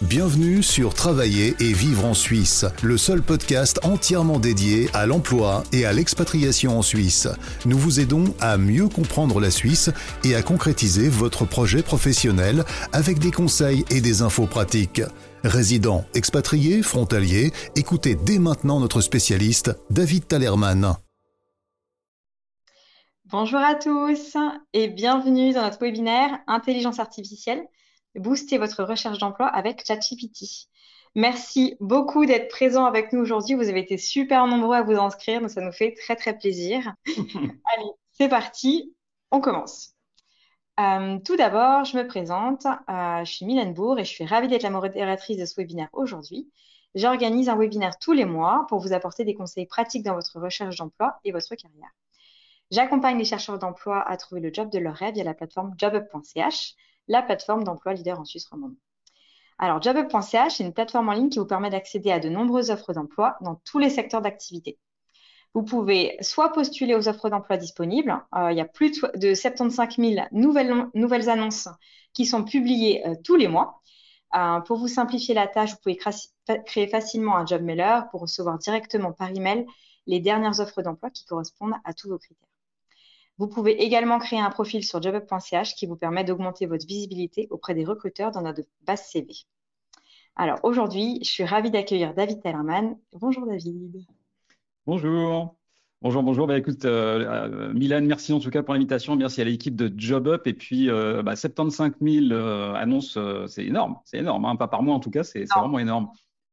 Bienvenue sur Travailler et vivre en Suisse, le seul podcast entièrement dédié à l'emploi et à l'expatriation en Suisse. Nous vous aidons à mieux comprendre la Suisse et à concrétiser votre projet professionnel avec des conseils et des infos pratiques. Résidents, expatriés, frontaliers, écoutez dès maintenant notre spécialiste, David Talerman. Bonjour à tous et bienvenue dans notre webinaire Intelligence artificielle. Boostez votre recherche d'emploi avec ChatGPT. Merci beaucoup d'être présents avec nous aujourd'hui. Vous avez été super nombreux à vous inscrire, donc ça nous fait très très plaisir. Allez, c'est parti, on commence. Tout d'abord, je me présente. Je suis Mylène Bourg et je suis ravie d'être la modératrice de ce webinaire aujourd'hui. J'organise un webinaire tous les mois pour vous apporter des conseils pratiques dans votre recherche d'emploi et votre carrière. J'accompagne les chercheurs d'emploi à trouver le job de leur rêve via la plateforme jobup.ch, la plateforme d'emploi leader en Suisse romande. Alors, jobup.ch, c'est une plateforme en ligne qui vous permet d'accéder à de nombreuses offres d'emploi dans tous les secteurs d'activité. Vous pouvez soit postuler aux offres d'emploi disponibles, il y a plus de 75 000 nouvelles annonces qui sont publiées tous les mois. Pour vous simplifier la tâche, vous pouvez créer facilement un job mailer pour recevoir directement par email les dernières offres d'emploi qui correspondent à tous vos critères. Vous pouvez également créer un profil sur jobup.ch qui vous permet d'augmenter votre visibilité auprès des recruteurs dans notre base CV. Alors aujourd'hui, je suis ravie d'accueillir David Talerman. Bonjour David. Bonjour. Bonjour. Écoute, Mylène, merci en tout cas pour l'invitation. Merci à l'équipe de JobUp. Et puis, 75 000 annonces, c'est énorme. C'est énorme, hein. Pas par mois en tout cas, c'est vraiment énorme.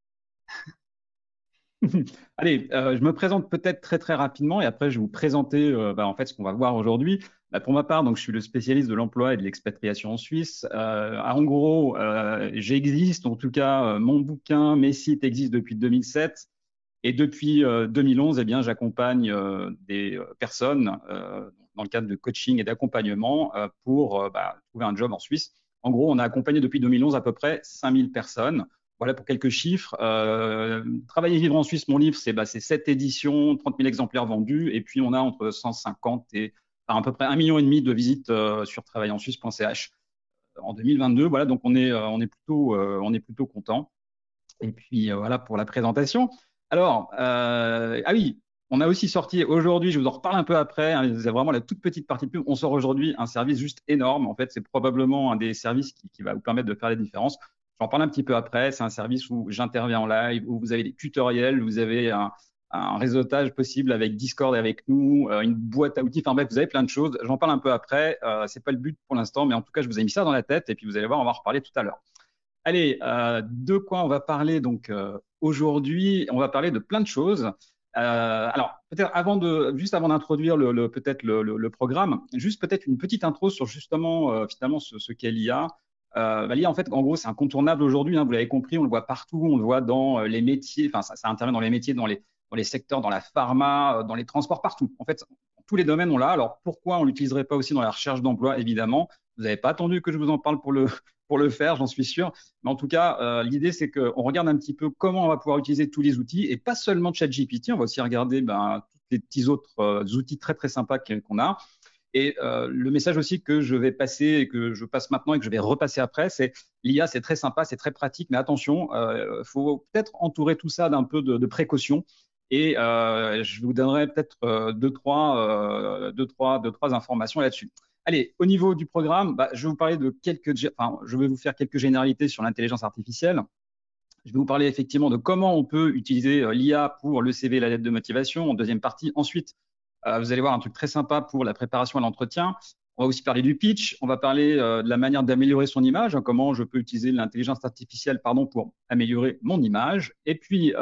Allez, je me présente peut-être très rapidement et après je vais vous présenter en fait ce qu'on va voir aujourd'hui. Pour ma part, donc je suis le spécialiste de l'emploi et de l'expatriation en Suisse. En gros, j'existe, en tout cas mon bouquin, mes sites existent depuis 2007 et depuis 2011, eh bien j'accompagne des personnes dans le cadre de coaching et d'accompagnement pour trouver un job en Suisse. En gros, on a accompagné depuis 2011 à peu près 5000 personnes. Voilà pour quelques chiffres. Travailler et vivre en Suisse, mon livre, c'est 7 éditions, 30 000 exemplaires vendus. Et puis, on a entre 150 et à peu près 1,5 million de visites sur travaillerensuisse.ch en 2022. Voilà, donc on est plutôt content. Et puis, voilà pour la présentation. Alors, oui, on a aussi sorti aujourd'hui, je vous en reparle un peu après, hein, c'est vraiment la toute petite partie de pub. On sort aujourd'hui un service juste énorme. En fait, c'est probablement un des services qui va vous permettre de faire la différence. J'en parle un petit peu après. C'est un service où j'interviens en live, où vous avez des tutoriels, vous avez un réseautage possible avec Discord et avec nous, une boîte à outils. Enfin bref, vous avez plein de choses. J'en parle un peu après. C'est pas le but pour l'instant, mais en tout cas, je vous ai mis ça dans la tête et puis vous allez voir, on va en reparler tout à l'heure. Allez, de quoi on va parler donc aujourd'hui? On va parler de plein de choses. Alors, peut-être juste avant d'introduire le programme, juste peut-être une petite intro sur justement finalement ce qu'est l'IA. L'IA, en fait, en gros, c'est incontournable aujourd'hui, hein, vous l'avez compris, on le voit partout, on le voit dans les métiers, enfin, ça intervient dans les métiers, dans les secteurs, dans la pharma, dans les transports, partout. En fait, tous les domaines, on l'a. Alors, pourquoi on ne l'utiliserait pas aussi dans la recherche d'emploi? Évidemment, vous n'avez pas attendu que je vous en parle pour le faire, j'en suis sûr. Mais en tout cas, l'idée, c'est qu'on regarde un petit peu comment on va pouvoir utiliser tous les outils et pas seulement ChatGPT, on va aussi regarder tous les petits autres outils très sympas qu'on a. Et le message aussi que je vais passer et que je passe maintenant et que je vais repasser après, c'est l'IA, c'est très sympa, c'est très pratique, mais attention, faut peut-être entourer tout ça d'un peu de précaution. Et je vous donnerai peut-être deux, trois informations là-dessus. Allez, au niveau du programme, je vais vous parler je vais vous faire quelques généralités sur l'intelligence artificielle. Je vais vous parler effectivement de comment on peut utiliser l'IA pour le CV et la lettre de motivation en deuxième partie. Ensuite, vous allez voir un truc très sympa pour la préparation à l'entretien. On va aussi parler du pitch. On va parler de la manière d'améliorer son image, hein, comment je peux utiliser l'intelligence artificielle pour améliorer mon image. Et puis,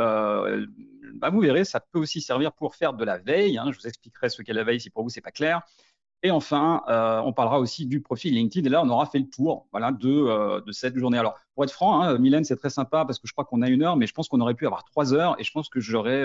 vous verrez, ça peut aussi servir pour faire de la veille, hein. Je vous expliquerai ce qu'est la veille si pour vous, ce n'est pas clair. Et enfin, on parlera aussi du profil LinkedIn. Et là, on aura fait le tour de cette journée. Alors, pour être franc, hein, Mylène, c'est très sympa parce que je crois qu'on a 1 heure, mais je pense qu'on aurait pu avoir 3 heures et je pense que j'aurais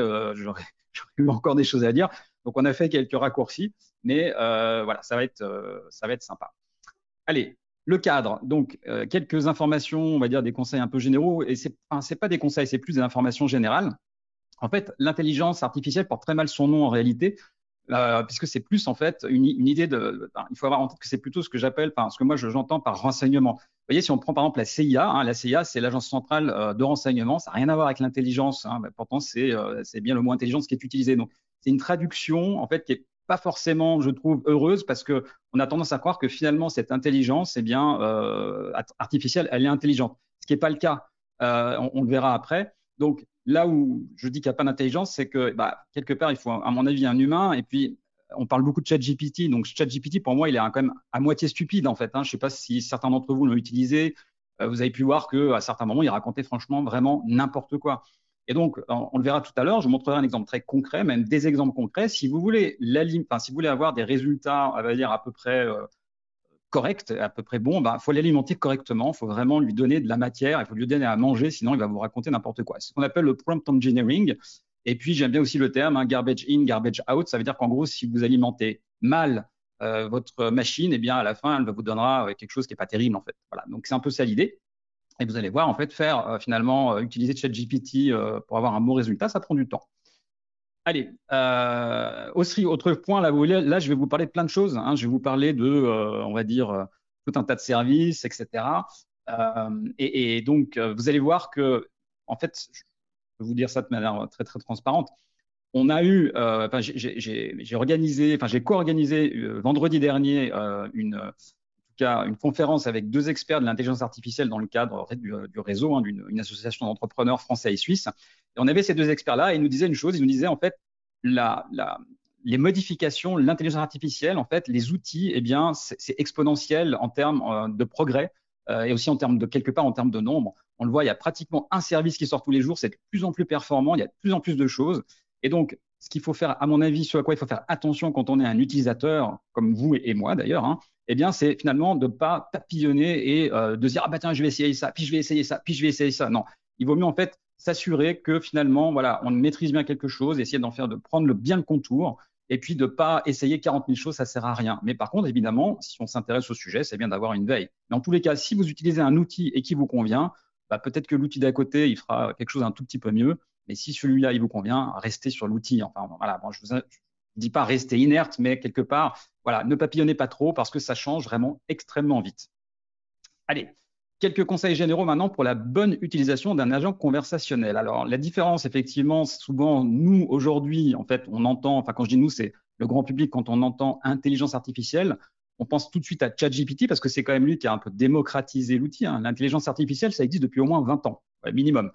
eu encore des choses à dire. Donc, on a fait quelques raccourcis, mais voilà, ça va être sympa. Allez, le cadre. Donc, quelques informations, on va dire des conseils un peu généraux. Et c'est pas des conseils, c'est plus des informations générales. En fait, l'intelligence artificielle porte très mal son nom en réalité. Puisque c'est plus en fait une idée il faut avoir en tête que c'est plutôt ce que j'appelle, ce que moi j'entends par renseignement. voyez, si on prend par exemple la CIA, la CIA, c'est l'Agence centrale de renseignement, ça n'a rien à voir avec l'intelligence, pourtant c'est bien le mot intelligence qui est utilisé. Donc, c'est une traduction en fait qui est pas forcément, je trouve, heureuse parce que on a tendance à croire que finalement cette intelligence, artificielle, elle est intelligente, ce qui n'est pas le cas. On le verra après. Donc, là où je dis qu'il n'y a pas d'intelligence, c'est que quelque part, il faut, à mon avis, un humain. Et puis, on parle beaucoup de ChatGPT. Donc, ChatGPT, pour moi, il est quand même à moitié stupide, en fait. Je ne sais pas si certains d'entre vous l'ont utilisé. Vous avez pu voir qu'à certains moments, il racontait franchement vraiment n'importe quoi. Et donc, on le verra tout à l'heure. Je vous montrerai un exemple très concret, même des exemples concrets. Si vous voulez, si vous voulez avoir des résultats, on va dire, à peu près correct, à peu près bon, faut l'alimenter correctement, il faut vraiment lui donner de la matière, il faut lui donner à manger, sinon il va vous raconter n'importe quoi. C'est ce qu'on appelle le prompt engineering. Et puis j'aime bien aussi le terme garbage in, garbage out. Ça veut dire qu'en gros, si vous alimentez mal votre machine, eh bien à la fin, elle vous donnera quelque chose qui n'est pas terrible en fait. Voilà. Donc c'est un peu ça l'idée. Et vous allez voir, en fait, finalement utiliser ChatGPT pour avoir un bon résultat, ça prend du temps. Allez, aussi, autre point, là, je vais vous parler de plein de choses. Je vais vous parler de, on va dire, tout un tas de services, etc. Et donc, vous allez voir que, en fait, je peux vous dire ça de manière très, très transparente. On a eu, j'ai co-organisé vendredi dernier une conférence avec 2 experts de l'intelligence artificielle dans le cadre du réseau, d'une association d'entrepreneurs français et suisses. Et on avait ces 2 experts-là et ils nous disaient une chose, ils nous disaient en fait, les modifications, l'intelligence artificielle, en fait, les outils, eh bien, c'est exponentiel en termes de progrès et aussi en termes de, quelque part, en termes de nombre. On le voit, il y a pratiquement un service qui sort tous les jours, c'est de plus en plus performant, il y a de plus en plus de choses. Et donc, ce qu'il faut faire, à mon avis, ce à quoi il faut faire attention quand on est un utilisateur, comme vous et moi d'ailleurs, eh bien, c'est finalement de ne pas papillonner et de se dire, tiens, je vais essayer ça, puis je vais essayer ça, puis je vais essayer ça. Non, il vaut mieux en fait s'assurer que finalement, voilà, on maîtrise bien quelque chose, essayer de prendre bien le contour et puis de ne pas essayer 40 000 choses, ça ne sert à rien. Mais par contre, évidemment, si on s'intéresse au sujet, c'est bien d'avoir une veille. Mais en tous les cas, si vous utilisez un outil et qui vous convient, peut-être que l'outil d'à côté, il fera quelque chose un tout petit peu mieux. Mais si celui-là, il vous convient, restez sur l'outil. Enfin, voilà, je ne dis pas rester inerte, mais quelque part, voilà, ne papillonnez pas trop parce que ça change vraiment extrêmement vite. Allez, quelques conseils généraux maintenant pour la bonne utilisation d'un agent conversationnel. Alors, la différence, effectivement, souvent, nous, aujourd'hui, en fait, on entend, enfin, quand je dis nous, c'est le grand public, quand on entend intelligence artificielle, on pense tout de suite à ChatGPT parce que c'est quand même lui qui a un peu démocratisé l'outil. L'intelligence artificielle, ça existe depuis au moins 20 ans, minimum.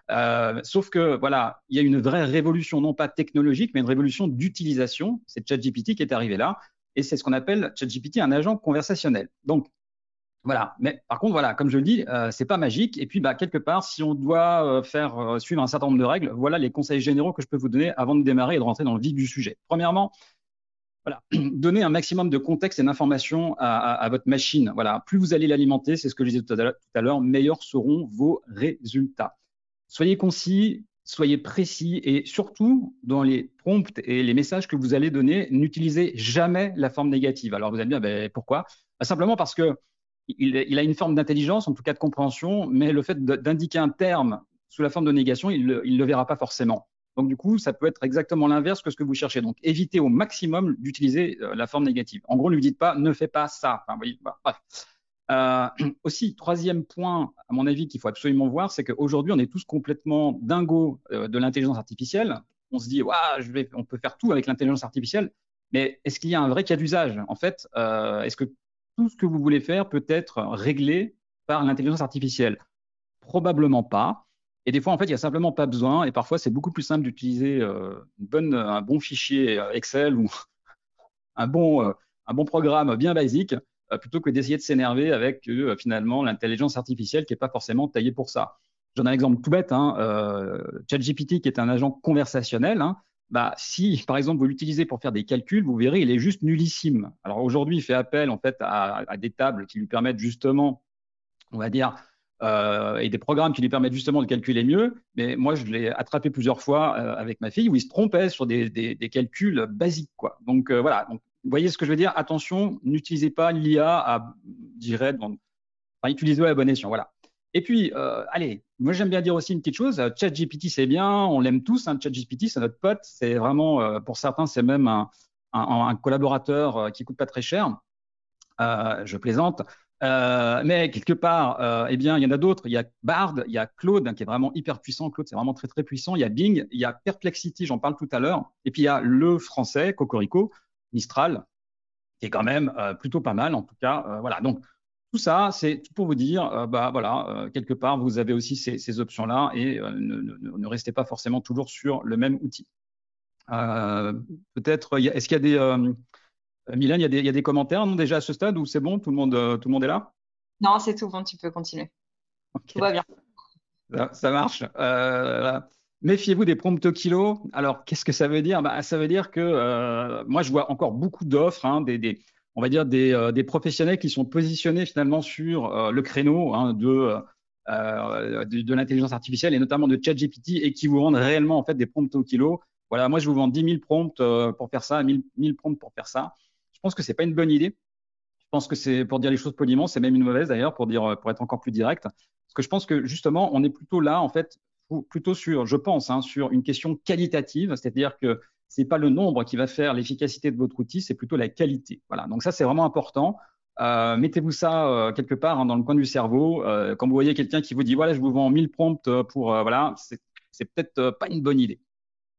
Sauf que voilà, il y a une vraie révolution, non pas technologique, mais une révolution d'utilisation. C'est ChatGPT qui est arrivé là, et c'est ce qu'on appelle ChatGPT un agent conversationnel. Donc voilà, mais par contre voilà, comme je le dis, c'est pas magique. Et puis quelque part, si on doit faire suivre un certain nombre de règles, voilà les conseils généraux que je peux vous donner avant de démarrer et de rentrer dans le vif du sujet. Premièrement, voilà, donner un maximum de contexte et d'informations à votre machine. Voilà, plus vous allez l'alimenter, c'est ce que je disais tout à l'heure, meilleurs seront vos résultats. Soyez concis, soyez précis et surtout, dans les prompts et les messages que vous allez donner, n'utilisez jamais la forme négative. Alors, vous allez me dire, pourquoi ? Simplement parce qu'il a une forme d'intelligence, en tout cas de compréhension, mais le fait d'indiquer un terme sous la forme de négation, il ne le verra pas forcément. Donc, du coup, ça peut être exactement l'inverse que ce que vous cherchez. Donc, évitez au maximum d'utiliser la forme négative. En gros, ne lui dites pas « ne fais pas ça ». Enfin, vous voyez, bref. Aussi, troisième point, à mon avis, qu'il faut absolument voir, c'est qu'aujourd'hui, on est tous complètement dingos de l'intelligence artificielle. On se dit, on peut faire tout avec l'intelligence artificielle, mais est-ce qu'il y a un vrai cas d'usage ? En fait, est-ce que tout ce que vous voulez faire peut être réglé par l'intelligence artificielle ? Probablement pas. Et des fois, en fait, il n'y a simplement pas besoin. Et parfois, c'est beaucoup plus simple d'utiliser un bon fichier Excel ou un bon programme bien basique plutôt que d'essayer de s'énerver avec finalement l'intelligence artificielle qui n'est pas forcément taillée pour ça. J'en ai un exemple tout bête, ChatGPT qui est un agent conversationnel, si par exemple vous l'utilisez pour faire des calculs, vous verrez, il est juste nullissime. Alors aujourd'hui, il fait appel en fait à des tables qui lui permettent justement, on va dire, et des programmes qui lui permettent justement de calculer mieux. Mais moi, je l'ai attrapé plusieurs fois avec ma fille où il se trompait sur des calculs basiques, quoi. Donc voilà. Donc, vous voyez ce que je veux dire ? Attention, n'utilisez pas l'IA utilisez-le à bon escient. Voilà. Et puis, allez, moi j'aime bien dire aussi une petite chose. ChatGPT, c'est bien, on l'aime tous. ChatGPT, c'est notre pote. C'est vraiment, pour certains, c'est même un collaborateur qui coûte pas très cher. Je plaisante. Mais quelque part, eh bien, il y en a d'autres. Il y a Bard, il y a Claude, qui est vraiment hyper puissant. Claude, c'est vraiment très, très puissant. Il y a Bing, il y a Perplexity, j'en parle tout à l'heure. Et puis, il y a le français, Cocorico, Mistral, qui est quand même plutôt pas mal, en tout cas. Voilà. Donc, tout ça, c'est tout pour vous dire, quelque part, vous avez aussi ces options-là et ne restez pas forcément toujours sur le même outil. Peut-être, est-ce qu'il y a des… Mylène, il y a des commentaires, non, déjà à ce stade, ou c'est bon, tout le monde est là? Non, c'est tout bon, tu peux continuer. Tout Ok, va bien. ça marche. Voilà. Méfiez-vous des prompts au kilo. Alors, qu'est-ce que ça veut dire? Ça veut dire que moi, je vois encore beaucoup d'offres, hein, on va dire des professionnels qui sont positionnés finalement sur le créneau hein, de l'intelligence artificielle et notamment de ChatGPT et qui vous vendent réellement en fait des prompts au kilo. Voilà, moi, je vous vends 10 000 prompts pour faire ça, 1000 prompts pour faire ça. Je pense que c'est pas une bonne idée. Je pense que c'est, pour dire les choses poliment, c'est même une mauvaise d'ailleurs, pour être encore plus direct. Parce que je pense que justement, on est plutôt là, en fait, plutôt sur, je pense, hein, sur une question qualitative, c'est-à-dire que c'est pas le nombre qui va faire l'efficacité de votre outil, c'est plutôt la qualité. Voilà. Donc ça, c'est vraiment important. Mettez-vous ça quelque part hein, dans le coin du cerveau. Quand vous voyez quelqu'un qui vous dit, voilà, je vous vends 1000 prompts pour, voilà, c'est peut-être pas une bonne idée.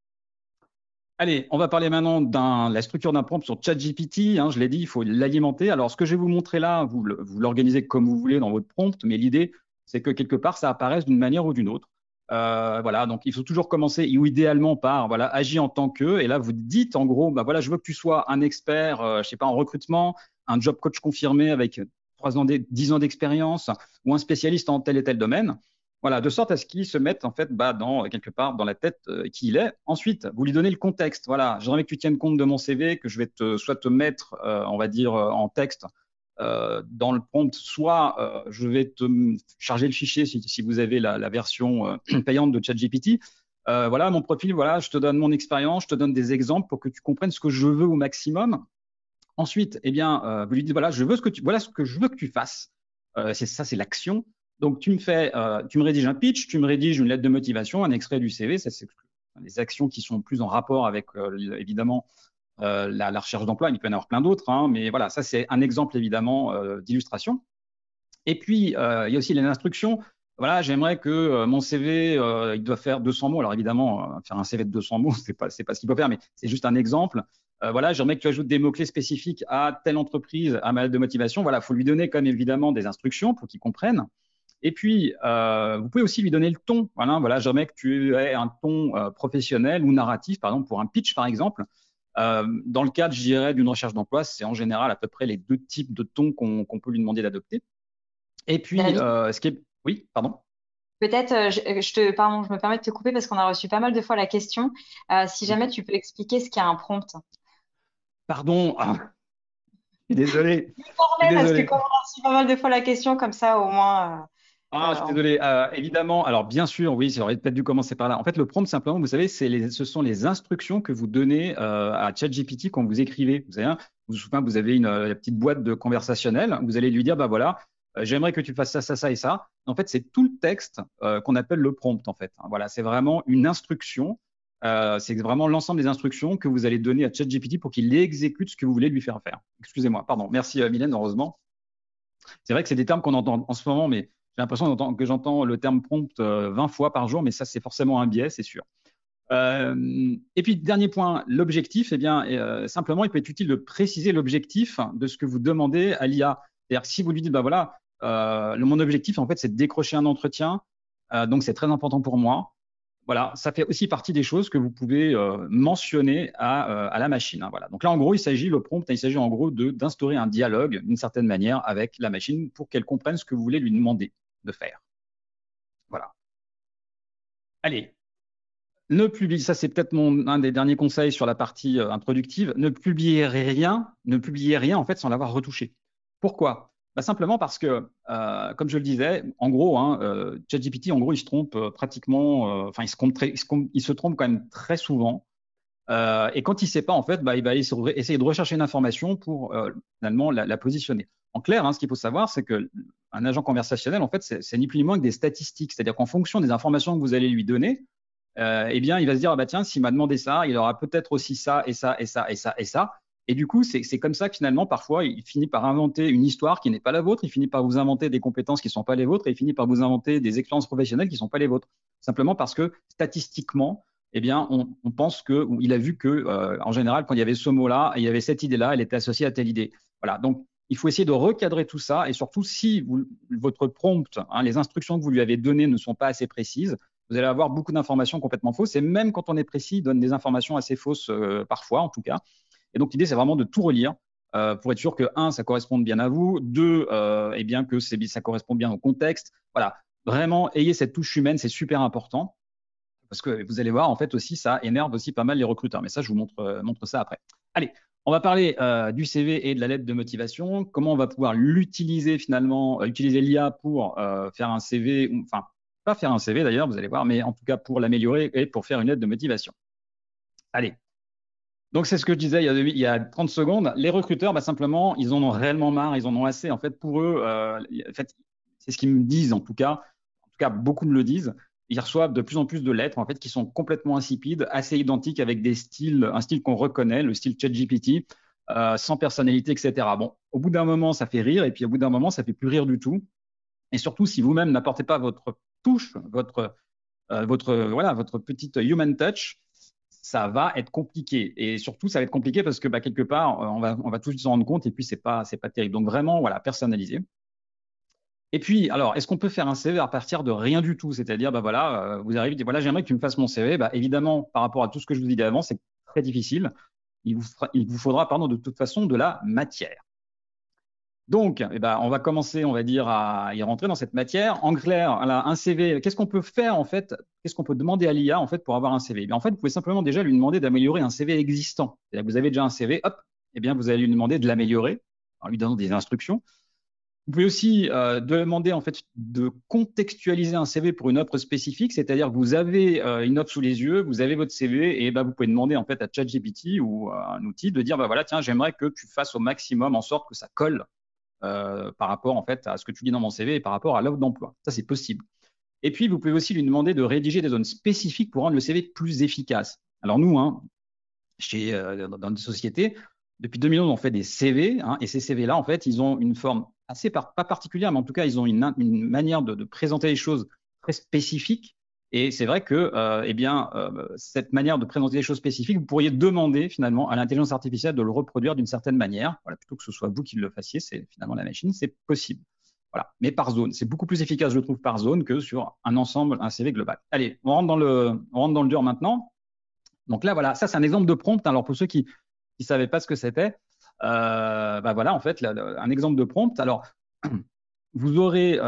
Allez, on va parler maintenant de la structure d'un prompt sur ChatGPT. Hein, je l'ai dit, il faut l'alimenter. Alors, ce que je vais vous montrer là, vous l'organisez comme vous voulez dans votre prompt, mais l'idée, c'est que quelque part, ça apparaisse d'une manière ou d'une autre. Voilà, donc il faut toujours commencer, ou idéalement par voilà, agis en tant que. Et là, vous dites en gros, bah voilà, je veux que tu sois un expert, je sais pas, en recrutement, un job coach confirmé avec 10 ans d'expérience, ou un spécialiste en tel et tel domaine. Voilà, de sorte à ce qu'il se mette en fait quelque part dans la tête qui il est. Ensuite, vous lui donnez le contexte. Voilà, j'aimerais que tu tiennes compte de mon CV, que je vais soit te mettre, on va dire, en texte dans le prompt, soit je vais te charger le fichier si vous avez la version payante de ChatGPT. Voilà, mon profil, voilà, je te donne mon expérience, je te donne des exemples pour que tu comprennes ce que je veux au maximum. Ensuite, eh bien, vous lui dites voilà, voilà ce que je veux que tu fasses. C'est l'action. Donc, tu me rédiges un pitch, tu me rédiges une lettre de motivation, un extrait du CV. Ça, c'est des actions qui sont plus en rapport avec, évidemment, la recherche d'emploi. Il peut y en avoir plein d'autres, hein, mais voilà, ça, c'est un exemple, évidemment, d'illustration. Et puis, il y a aussi les instructions. Voilà, j'aimerais que mon CV, il doit faire 200 mots. Alors, évidemment, faire un CV de 200 mots, c'est pas ce qu'il faut faire, mais c'est juste un exemple. Voilà, j'aimerais que tu ajoutes des mots-clés spécifiques à telle entreprise, à ma lettre de motivation. Voilà, il faut lui donner, comme évidemment, des instructions pour qu'il comprenne. Et puis, vous pouvez aussi lui donner le ton. Voilà, j'aimerais que tu aies un ton professionnel ou narratif, par exemple, pour un pitch, par exemple. Dans le cadre, je dirais, d'une recherche d'emploi, c'est en général à peu près les deux types de tons qu'on peut lui demander d'adopter. Et puis, David, Oui, pardon. peut-être, pardon, je me permets de te couper parce qu'on a reçu pas mal de fois la question. Si jamais tu peux expliquer ce qu'est un prompt. Pardon, je suis désolé. Je me Je suis permets parce que désolé. comme on a reçu pas mal de fois la question, comme ça, au moins, Je suis désolé. Évidemment, alors bien sûr, oui, j'aurais peut-être dû commencer par là. En fait, le prompt, simplement, vous savez, ce sont les instructions que vous donnez à ChatGPT quand vous écrivez. Vous savez, hein, vous avez la petite boîte de conversationnel. Vous allez lui dire, bah voilà, j'aimerais que tu fasses ça, ça, ça et ça. En fait, c'est tout le texte qu'on appelle le prompt, en fait. Voilà, c'est vraiment une instruction. C'est vraiment l'ensemble des instructions que vous allez donner à ChatGPT pour qu'il exécute ce que vous voulez lui faire faire. Excusez-moi, pardon. Merci, Mylène, heureusement. C'est vrai que c'est des termes qu'on entend en ce moment, mais j'ai l'impression que j'entends le terme prompt 20 fois par jour, mais ça, c'est forcément un biais, c'est sûr. Et puis, dernier point, l'objectif, eh bien, simplement, il peut être utile de préciser l'objectif de ce que vous demandez à l'IA. C'est-à-dire que si vous lui dites, bah voilà, mon objectif, en fait, c'est de décrocher un entretien, donc c'est très important pour moi. Voilà, ça fait aussi partie des choses que vous pouvez mentionner à la machine. Hein, voilà. Donc là, en gros, il s'agit en gros d'instaurer un dialogue d'une certaine manière avec la machine pour qu'elle comprenne ce que vous voulez lui demander de faire. Voilà. Allez, ne publiez, ça c'est peut-être un des derniers conseils sur la partie introductive, ne publiez rien en fait sans l'avoir retouché. Pourquoi? Simplement parce que, comme je le disais, en gros, hein, ChatGPT, en gros, il se trompe pratiquement, il se trompe quand même très souvent. Et quand il ne sait pas, en fait, il va essayer de rechercher une information pour finalement la positionner. En clair, hein, ce qu'il faut savoir, c'est qu'un agent conversationnel, en fait, c'est ni plus ni moins que des statistiques. C'est-à-dire qu'en fonction des informations que vous allez lui donner, eh bien, il va se dire, ah bah tiens, s'il m'a demandé ça, il aura peut-être aussi ça et ça et ça et ça et ça. Et du coup, c'est comme ça que finalement, parfois, il finit par inventer une histoire qui n'est pas la vôtre, il finit par vous inventer des compétences qui ne sont pas les vôtres, et il finit par vous inventer des expériences professionnelles qui ne sont pas les vôtres. Simplement parce que statistiquement, eh bien, on pense que, ou il a vu que, en général, quand il y avait ce mot-là, il y avait cette idée-là, elle était associée à telle idée. Voilà. Donc, il faut essayer de recadrer tout ça, et surtout, si votre prompt, les instructions que vous lui avez données ne sont pas assez précises, vous allez avoir beaucoup d'informations complètement fausses. Et même quand on est précis, il donne des informations assez fausses, parfois, en tout cas. Et donc, l'idée, c'est vraiment de tout relire pour être sûr que, un, ça corresponde bien à vous, deux, eh bien, que ça correspond bien au contexte. Voilà. Vraiment, ayez cette touche humaine, c'est super important. Parce que vous allez voir, en fait, aussi, ça énerve aussi pas mal les recruteurs. Mais ça, je vous montre ça après. Allez, on va parler du CV et de la lettre de motivation. Comment on va pouvoir l'utiliser finalement, utiliser l'IA pour faire un CV, enfin, pas faire un CV d'ailleurs, vous allez voir, mais en tout cas pour l'améliorer et pour faire une lettre de motivation. Allez. Donc, c'est ce que je disais il y a 30 secondes. Les recruteurs, simplement, ils en ont réellement marre, ils en ont assez. En fait, pour eux, en fait, c'est ce qu'ils me disent en tout cas. En tout cas, beaucoup me le disent. Ils reçoivent de plus en plus de lettres en fait, qui sont complètement insipides, assez identiques avec un style qu'on reconnaît, le style ChatGPT, sans personnalité, etc. Bon, au bout d'un moment, ça fait rire, et puis au bout d'un moment, ça fait plus rire du tout. Et surtout, si vous-même n'apportez pas votre touche, votre petite human touch, ça va être compliqué. Et surtout, ça va être compliqué parce que quelque part, on va tous s'en rendre compte, et puis c'est pas terrible. Donc vraiment, voilà, personnaliser. Et puis, alors, est-ce qu'on peut faire un CV à partir de rien du tout? C'est-à-dire, vous arrivez, voilà, j'aimerais que tu me fasses mon CV. Évidemment, par rapport à tout ce que je vous ai dit avant, c'est très difficile. Il vous faudra, de toute façon, de la matière. Donc, on va commencer, on va dire, à y rentrer dans cette matière. En clair, un CV, qu'est-ce qu'on peut faire en fait? Qu'est-ce qu'on peut demander à l'IA en fait pour avoir un CV? En fait, vous pouvez simplement déjà lui demander d'améliorer un CV existant. C'est-à-dire que vous avez déjà un CV, hop, vous allez lui demander de l'améliorer en lui donnant des instructions. Vous pouvez aussi demander en fait de contextualiser un CV pour une offre spécifique, c'est-à-dire que vous avez une offre sous les yeux, vous avez votre CV, et vous pouvez demander en fait à ChatGPT ou à un outil de dire voilà, tiens, j'aimerais que tu fasses au maximum en sorte que ça colle par rapport en fait à ce que tu dis dans mon CV et par rapport à l'offre d'emploi. Ça, c'est possible. Et puis, vous pouvez aussi lui demander de rédiger des zones spécifiques pour rendre le CV plus efficace. Alors nous, dans une société, depuis 2011, on fait des CV, et ces CV-là, en fait, ils ont une forme assez pas particulière, mais en tout cas, ils ont une manière de présenter les choses très spécifique. Et c'est vrai que cette manière de présenter les choses spécifiques, vous pourriez demander finalement à l'intelligence artificielle de le reproduire d'une certaine manière. Voilà, plutôt que ce soit vous qui le fassiez, c'est finalement la machine, c'est possible. Voilà, mais par zone. C'est beaucoup plus efficace, je trouve, par zone que sur un ensemble, un CV global. Allez, on rentre dans le dur maintenant. Donc là, voilà, ça c'est un exemple de prompt. Alors pour ceux qui ne savaient pas ce que c'était, voilà, en fait, un exemple de prompt. Alors, vous aurez,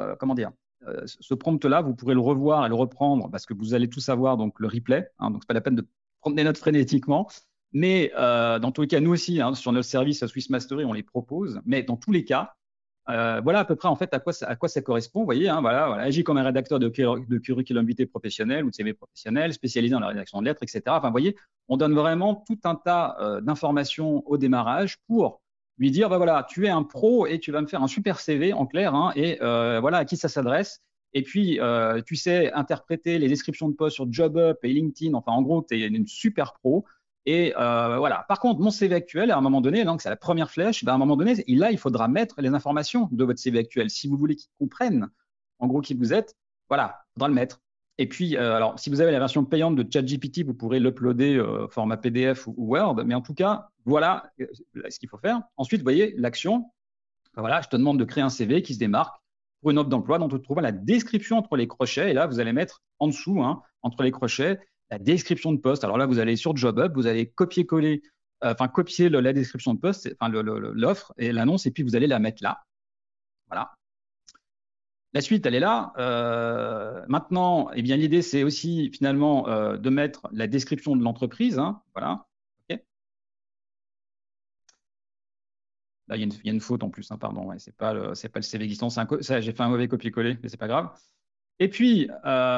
ce prompt-là, vous pourrez le revoir et le reprendre parce que vous allez tout savoir, donc le replay. Donc, c'est pas la peine de prendre des notes frénétiquement. Mais dans tous les cas, nous aussi, sur notre service Swiss Mastery, on les propose. Mais dans tous les cas, voilà à peu près en fait à quoi ça correspond. Vous voyez, voilà, agit comme un rédacteur de curriculum vitae professionnel ou de CV professionnel, spécialisé dans la rédaction de lettres, etc. Enfin, vous voyez, on donne vraiment tout un tas d'informations au démarrage pour lui dire, voilà, tu es un pro et tu vas me faire un super CV en clair, et voilà à qui ça s'adresse. Et puis, tu sais interpréter les descriptions de postes sur JobUp et LinkedIn. Enfin, en gros, tu es une super pro. Et voilà. Par contre, mon CV actuel, à un moment donné, donc c'est la première flèche, à un moment donné, là, il faudra mettre les informations de votre CV actuel. Si vous voulez qu'ils comprennent, en gros, qui vous êtes, voilà, il faudra le mettre. Et puis, alors, si vous avez la version payante de ChatGPT, vous pourrez l'uploader format PDF ou Word. Mais en tout cas, voilà ce qu'il faut faire. Ensuite, vous voyez, l'action. Voilà, je te demande de créer un CV qui se démarque pour une offre d'emploi dont tu trouveras la description entre les crochets. Et là, vous allez mettre en dessous, entre les crochets, la description de poste. Alors là, vous allez sur JobUp, vous allez copier la description de poste, l'offre et l'annonce, et puis vous allez la mettre là. Voilà. La suite, elle est là. Maintenant, l'idée, c'est aussi finalement de mettre la description de l'entreprise. Voilà. Okay. Là, il y a une faute en plus, pardon. Ouais, c'est pas le CV existant. J'ai fait un mauvais copier-coller, mais c'est pas grave. Et puis,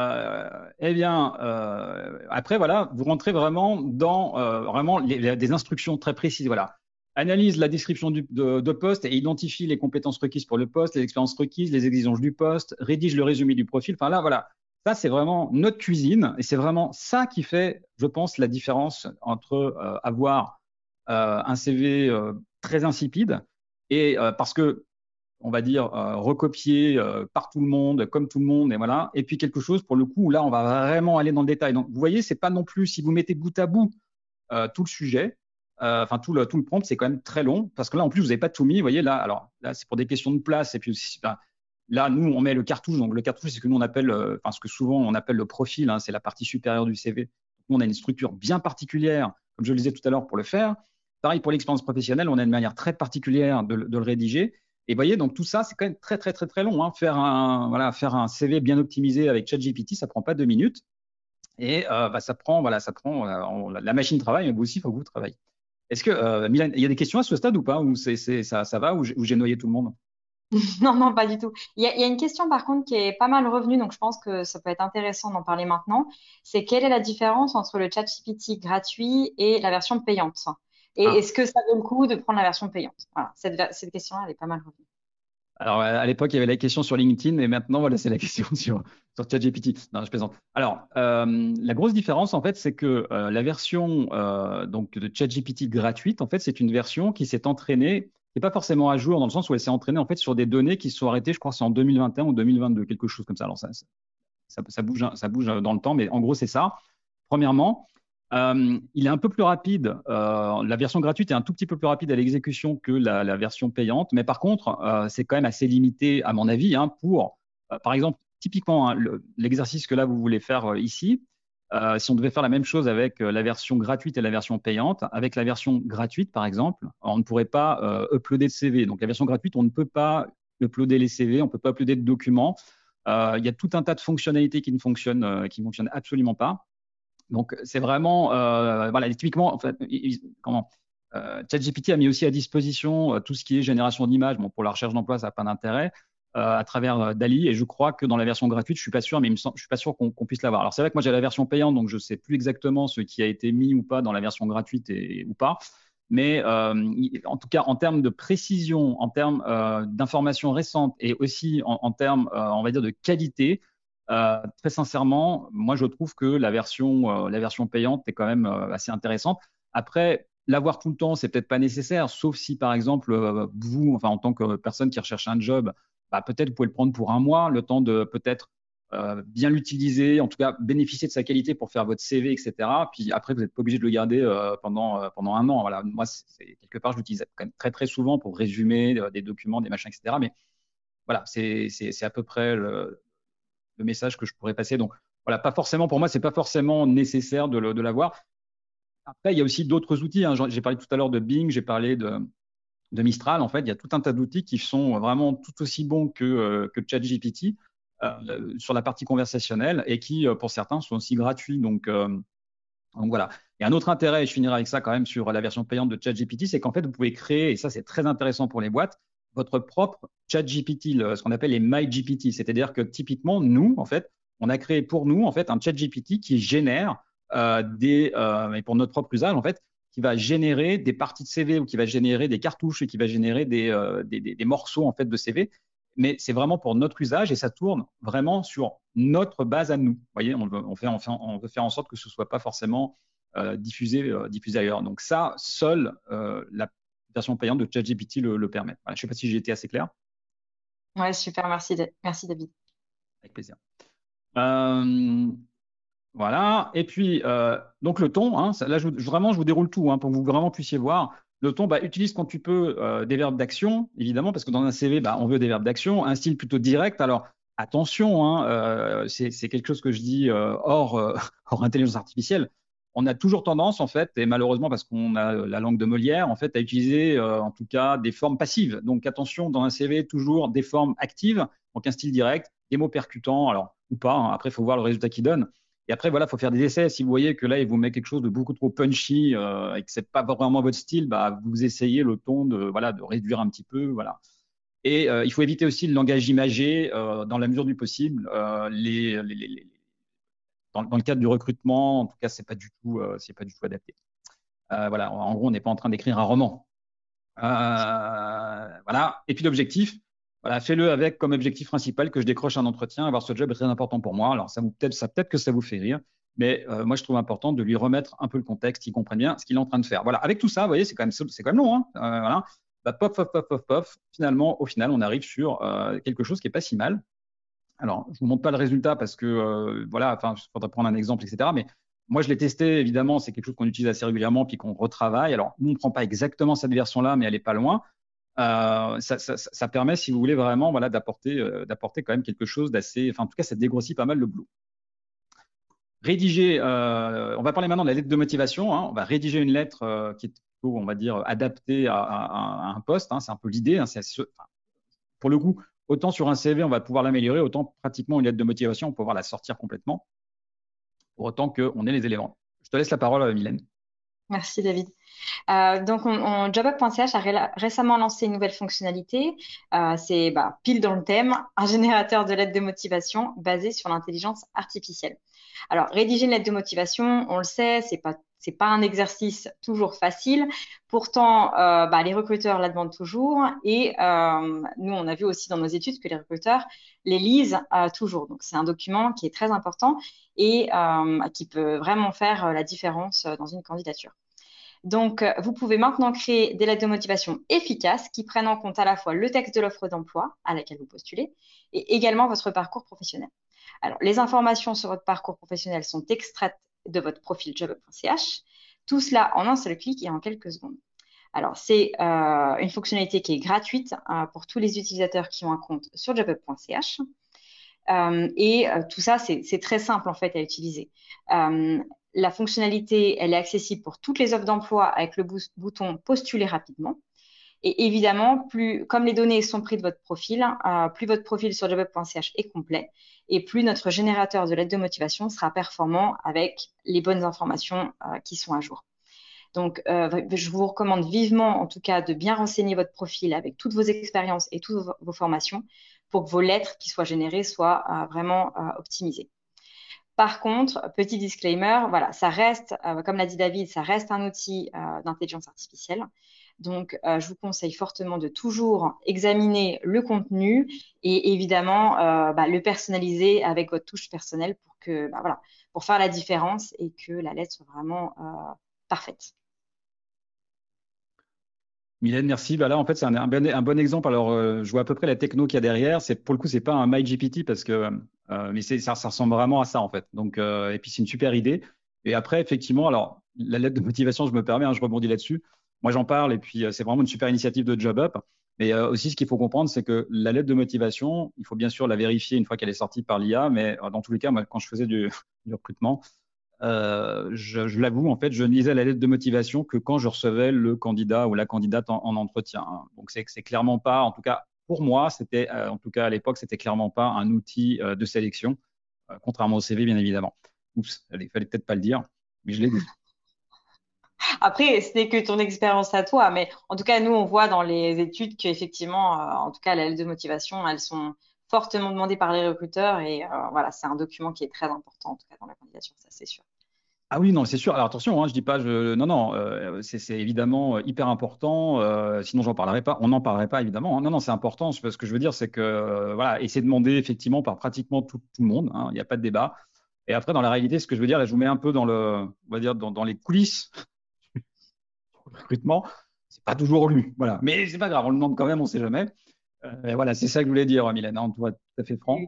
après, voilà, vous rentrez vraiment dans des instructions très précises. Voilà. Analyse la description de poste et identifie les compétences requises pour le poste, les expériences requises, les exigences du poste, rédige le résumé du profil. Enfin là, voilà. Ça, c'est vraiment notre cuisine et c'est vraiment ça qui fait, je pense, la différence entre avoir un CV très insipide et parce que on va dire, recopier par tout le monde, comme tout le monde, et voilà. Et puis quelque chose, pour le coup, où là, on va vraiment aller dans le détail. Donc, vous voyez, c'est pas non plus, si vous mettez bout à bout tout le sujet, enfin tout le prompt, c'est quand même très long, parce que là, en plus, vous n'avez pas tout mis. Vous voyez, là, alors là, c'est pour des questions de place, et puis aussi, ben, là, nous, on met le cartouche. Donc, le cartouche, c'est ce que nous, on appelle, enfin, ce que souvent, on appelle le profil, hein, c'est la partie supérieure du CV. Nous, on a une structure bien particulière, comme je le disais tout à l'heure, pour le faire. Pareil pour l'expérience professionnelle, on a une manière très particulière de le rédiger. Et vous voyez, donc tout ça, c'est quand même très, très, très, très long. Hein. Faire un CV bien optimisé avec ChatGPT, ça ne prend pas 2 minutes. Et ça prend, la machine travaille, mais vous aussi, il faut que vous travaillez. Est-ce que, Mylène, il y a des questions à ce stade ou pas? Ou ça va? Ou j'ai noyé tout le monde? Non, non, pas du tout. Il y a une question par contre qui est pas mal revenue, donc je pense que ça peut être intéressant d'en parler maintenant. C'est quelle est la différence entre le ChatGPT gratuit et la version payante? Et Ah. est-ce que ça vaut le coup de prendre la version payante? Voilà, cette question-là, elle est pas mal revenue. Alors, à l'époque, il y avait la question sur LinkedIn, et maintenant, voilà, c'est la question sur ChatGPT. Non, je plaisante. Alors, la grosse différence, en fait, c'est que la version donc de ChatGPT gratuite, en fait, c'est une version qui s'est entraînée, qui n'est pas forcément à jour, dans le sens où elle s'est entraînée, en fait, sur des données qui se sont arrêtées, je crois, c'est en 2021 ou 2022, quelque chose comme ça. Alors, ça bouge dans le temps, mais en gros, c'est ça. Premièrement, il est un peu plus rapide. La version gratuite est un tout petit peu plus rapide à l'exécution que la version payante. Mais par contre, c'est quand même assez limité, à mon avis, hein, pour, par exemple, typiquement, hein, l'exercice que là, vous voulez faire ici. Si on devait faire la même chose avec la version gratuite et la version payante, avec la version gratuite, par exemple, on ne pourrait pas uploader de CV. Donc, la version gratuite, on ne peut pas uploader les CV, on ne peut pas uploader de documents. Il y a tout un tas de fonctionnalités qui ne fonctionnent absolument pas. Donc, c'est vraiment, voilà, typiquement, en fait, ChatGPT a mis aussi à disposition tout ce qui est génération d'images. Bon, pour la recherche d'emploi, ça n'a pas d'intérêt à travers DALL-E. Et je crois que dans la version gratuite, je suis pas sûr, mais je suis pas sûr qu'on puisse l'avoir. Alors, c'est vrai que moi, j'ai la version payante, donc je sais plus exactement ce qui a été mis ou pas dans la version gratuite ou pas. Mais en tout cas, en termes de précision, en termes d'informations récentes et aussi en termes, on va dire, de qualité, très sincèrement, moi, je trouve que la version payante est quand même assez intéressante. Après, l'avoir tout le temps, c'est peut-être pas nécessaire, sauf si, par exemple, vous, enfin, en tant que personne qui recherche un job, bah, peut-être vous pouvez le prendre pour un mois, le temps de peut-être bien l'utiliser, en tout cas bénéficier de sa qualité pour faire votre CV, etc. Puis après, vous n'êtes pas obligé de le garder pendant un an. Voilà. Moi, quelque part, je l'utilise quand même très, très souvent pour résumer des documents, des machins, etc. Mais voilà, c'est à peu près le message que je pourrais passer. Donc, voilà, pas forcément, pour moi, c'est pas forcément nécessaire de l'avoir. Après, il y a aussi d'autres outils. Hein. J'ai parlé tout à l'heure de Bing, j'ai parlé de Mistral. En fait, il y a tout un tas d'outils qui sont vraiment tout aussi bons que ChatGPT sur la partie conversationnelle et qui, pour certains, sont aussi gratuits. Donc voilà. Et un autre intérêt, et je finirai avec ça quand même sur la version payante de ChatGPT, c'est qu'en fait, vous pouvez créer, et ça c'est très intéressant pour les boîtes, votre propre ChatGPT, ce qu'on appelle les MyGPT. C'est-à-dire que typiquement, nous, en fait, on a créé pour nous en fait un ChatGPT qui génère et pour notre propre usage, en fait, qui va générer des parties de CV ou qui va générer des cartouches et qui va générer des morceaux en fait de CV. Mais c'est vraiment pour notre usage et ça tourne vraiment sur notre base à nous. Vous voyez, on veut faire en sorte que ce ne soit pas forcément diffusé ailleurs. Donc ça, seule la version payante de ChatGPT le permet. Voilà, je ne sais pas si j'ai été assez clair. Ouais, super, merci, merci David. Avec plaisir. Voilà. Et puis, donc le ton, hein, là, vraiment, je vous déroule tout hein, pour que vous vraiment puissiez voir. Le ton, bah, utilise quand tu peux des verbes d'action, évidemment, parce que dans un CV, bah, on veut des verbes d'action. Un style plutôt direct. Alors, attention, hein, c'est quelque chose que je dis hors intelligence artificielle. On a toujours tendance, en fait, et malheureusement, parce qu'on a la langue de Molière, en fait, à utiliser, en tout cas, des formes passives. Donc, attention, dans un CV, toujours des formes actives, donc un style direct, des mots percutants, alors, ou pas. Hein, après, il faut voir le résultat qu'il donne. Et après, voilà, il faut faire des essais. Si vous voyez que là, il vous met quelque chose de beaucoup trop punchy et que ce n'est pas vraiment votre style, bah, vous essayez le ton de réduire un petit peu. Voilà. Et il faut éviter aussi le langage imagé dans la mesure du possible. Dans le cadre du recrutement, en tout cas, ce n'est pas du tout adapté. Voilà. En gros, on n'est pas en train d'écrire un roman. Voilà. Et puis l'objectif, voilà, fais-le avec comme objectif principal que je décroche un entretien. Avoir ce job est très important pour moi. Alors, peut-être que ça vous fait rire. Mais moi, je trouve important de lui remettre un peu le contexte, qu'il comprenne bien ce qu'il est en train de faire. Voilà. Avec tout ça, vous voyez, c'est quand même long. Hein. Voilà. Bah, pof, pof, pof, pof, pof. Finalement, au final, on arrive sur quelque chose qui n'est pas si mal. Alors, je ne vous montre pas le résultat parce que, voilà, enfin, il faudrait prendre un exemple, etc. Mais moi, je l'ai testé, évidemment, c'est quelque chose qu'on utilise assez régulièrement puis qu'on retravaille. Alors, nous, on ne prend pas exactement cette version-là, mais elle n'est pas loin. Ça permet, si vous voulez, vraiment voilà, d'apporter quand même quelque chose d'assez… Enfin, en tout cas, ça dégrossit pas mal le boulot. Rédiger, on va parler maintenant de la lettre de motivation. Hein. On va rédiger une lettre qui est plutôt, on va dire, adaptée à un poste. Hein. C'est un peu l'idée. Hein. Pour le coup, autant sur un CV, on va pouvoir l'améliorer, autant pratiquement une lettre de motivation, on peut pouvoir la sortir complètement, pour autant qu'on ait les éléments. Je te laisse la parole, Mylène. Merci David. Donc, jobup.ch a récemment lancé une nouvelle fonctionnalité. C'est pile dans le thème, un générateur de lettres de motivation basé sur l'intelligence artificielle. Alors, rédiger une lettre de motivation, on le sait, c'est pas un exercice toujours facile. Pourtant, les recruteurs la demandent toujours. Et nous, on a vu aussi dans nos études que les recruteurs les lisent toujours. Donc, c'est un document qui est très important et qui peut vraiment faire la différence dans une candidature. Donc, vous pouvez maintenant créer des lettres de motivation efficaces qui prennent en compte à la fois le texte de l'offre d'emploi à laquelle vous postulez et également votre parcours professionnel. Alors, les informations sur votre parcours professionnel sont extraites de votre profil jobup.ch. Tout cela en un seul clic et en quelques secondes. Alors, c'est une fonctionnalité qui est gratuite pour tous les utilisateurs qui ont un compte sur jobup.ch. Tout ça, c'est très simple en fait à utiliser. La fonctionnalité, elle est accessible pour toutes les offres d'emploi avec le bouton postuler rapidement. Et évidemment, comme les données sont prises de votre profil, plus votre profil sur jobup.ch est complet et plus notre générateur de lettres de motivation sera performant avec les bonnes informations qui sont à jour. Donc, je vous recommande vivement, en tout cas, de bien renseigner votre profil avec toutes vos expériences et toutes vos formations pour que vos lettres qui soient générées soient vraiment optimisées. Par contre, petit disclaimer, voilà, ça reste, comme l'a dit David, ça reste un outil d'intelligence artificielle. Donc, je vous conseille fortement de toujours examiner le contenu et évidemment le personnaliser avec votre touche personnelle pour faire la différence et que la lettre soit vraiment parfaite. Mylène, merci. Là, en fait, c'est un bon exemple. Alors, je vois à peu près la techno qu'il y a derrière. Pour le coup, c'est pas un MyGPT parce que, mais ça ressemble vraiment à ça en fait. Donc, et puis c'est une super idée. Et après, effectivement, alors la lettre de motivation, je me permets, je rebondis là-dessus. Moi, j'en parle et puis c'est vraiment une super initiative de JobUp. Mais aussi, ce qu'il faut comprendre, c'est que la lettre de motivation, il faut bien sûr la vérifier une fois qu'elle est sortie par l'IA. Mais dans tous les cas, moi, quand je faisais du recrutement, je l'avoue, en fait, je ne lisais la lettre de motivation que quand je recevais le candidat ou la candidate en entretien. Donc, c'est clairement pas, en tout cas, pour moi, c'était, en tout cas à l'époque, c'était clairement pas un outil de sélection, contrairement au CV, bien évidemment. Oups, il fallait peut-être pas le dire, mais je l'ai dit. Après, ce n'est que ton expérience à toi, mais en tout cas, nous, on voit dans les études qu'effectivement, en tout cas, les lettres de motivation, elles sont fortement demandées par les recruteurs et voilà, c'est un document qui est très important, en tout cas, dans la candidature, ça, c'est sûr. Ah oui, non, c'est sûr. Alors attention, je dis pas, non, c'est évidemment hyper important. Sinon, j'en parlerai pas. On n'en parlerait pas évidemment. Non, c'est important. Ce que je veux dire, c'est que voilà, et c'est demandé effectivement par pratiquement tout le monde. Il n'y a pas de débat. Et après, dans la réalité, ce que je veux dire, là, je vous mets un peu on va dire dans les coulisses du recrutement. C'est pas toujours lu, voilà. Mais c'est pas grave, on le demande quand même, on sait jamais. Voilà, c'est ça que je voulais dire, Mylène. On doit être tout à fait franc.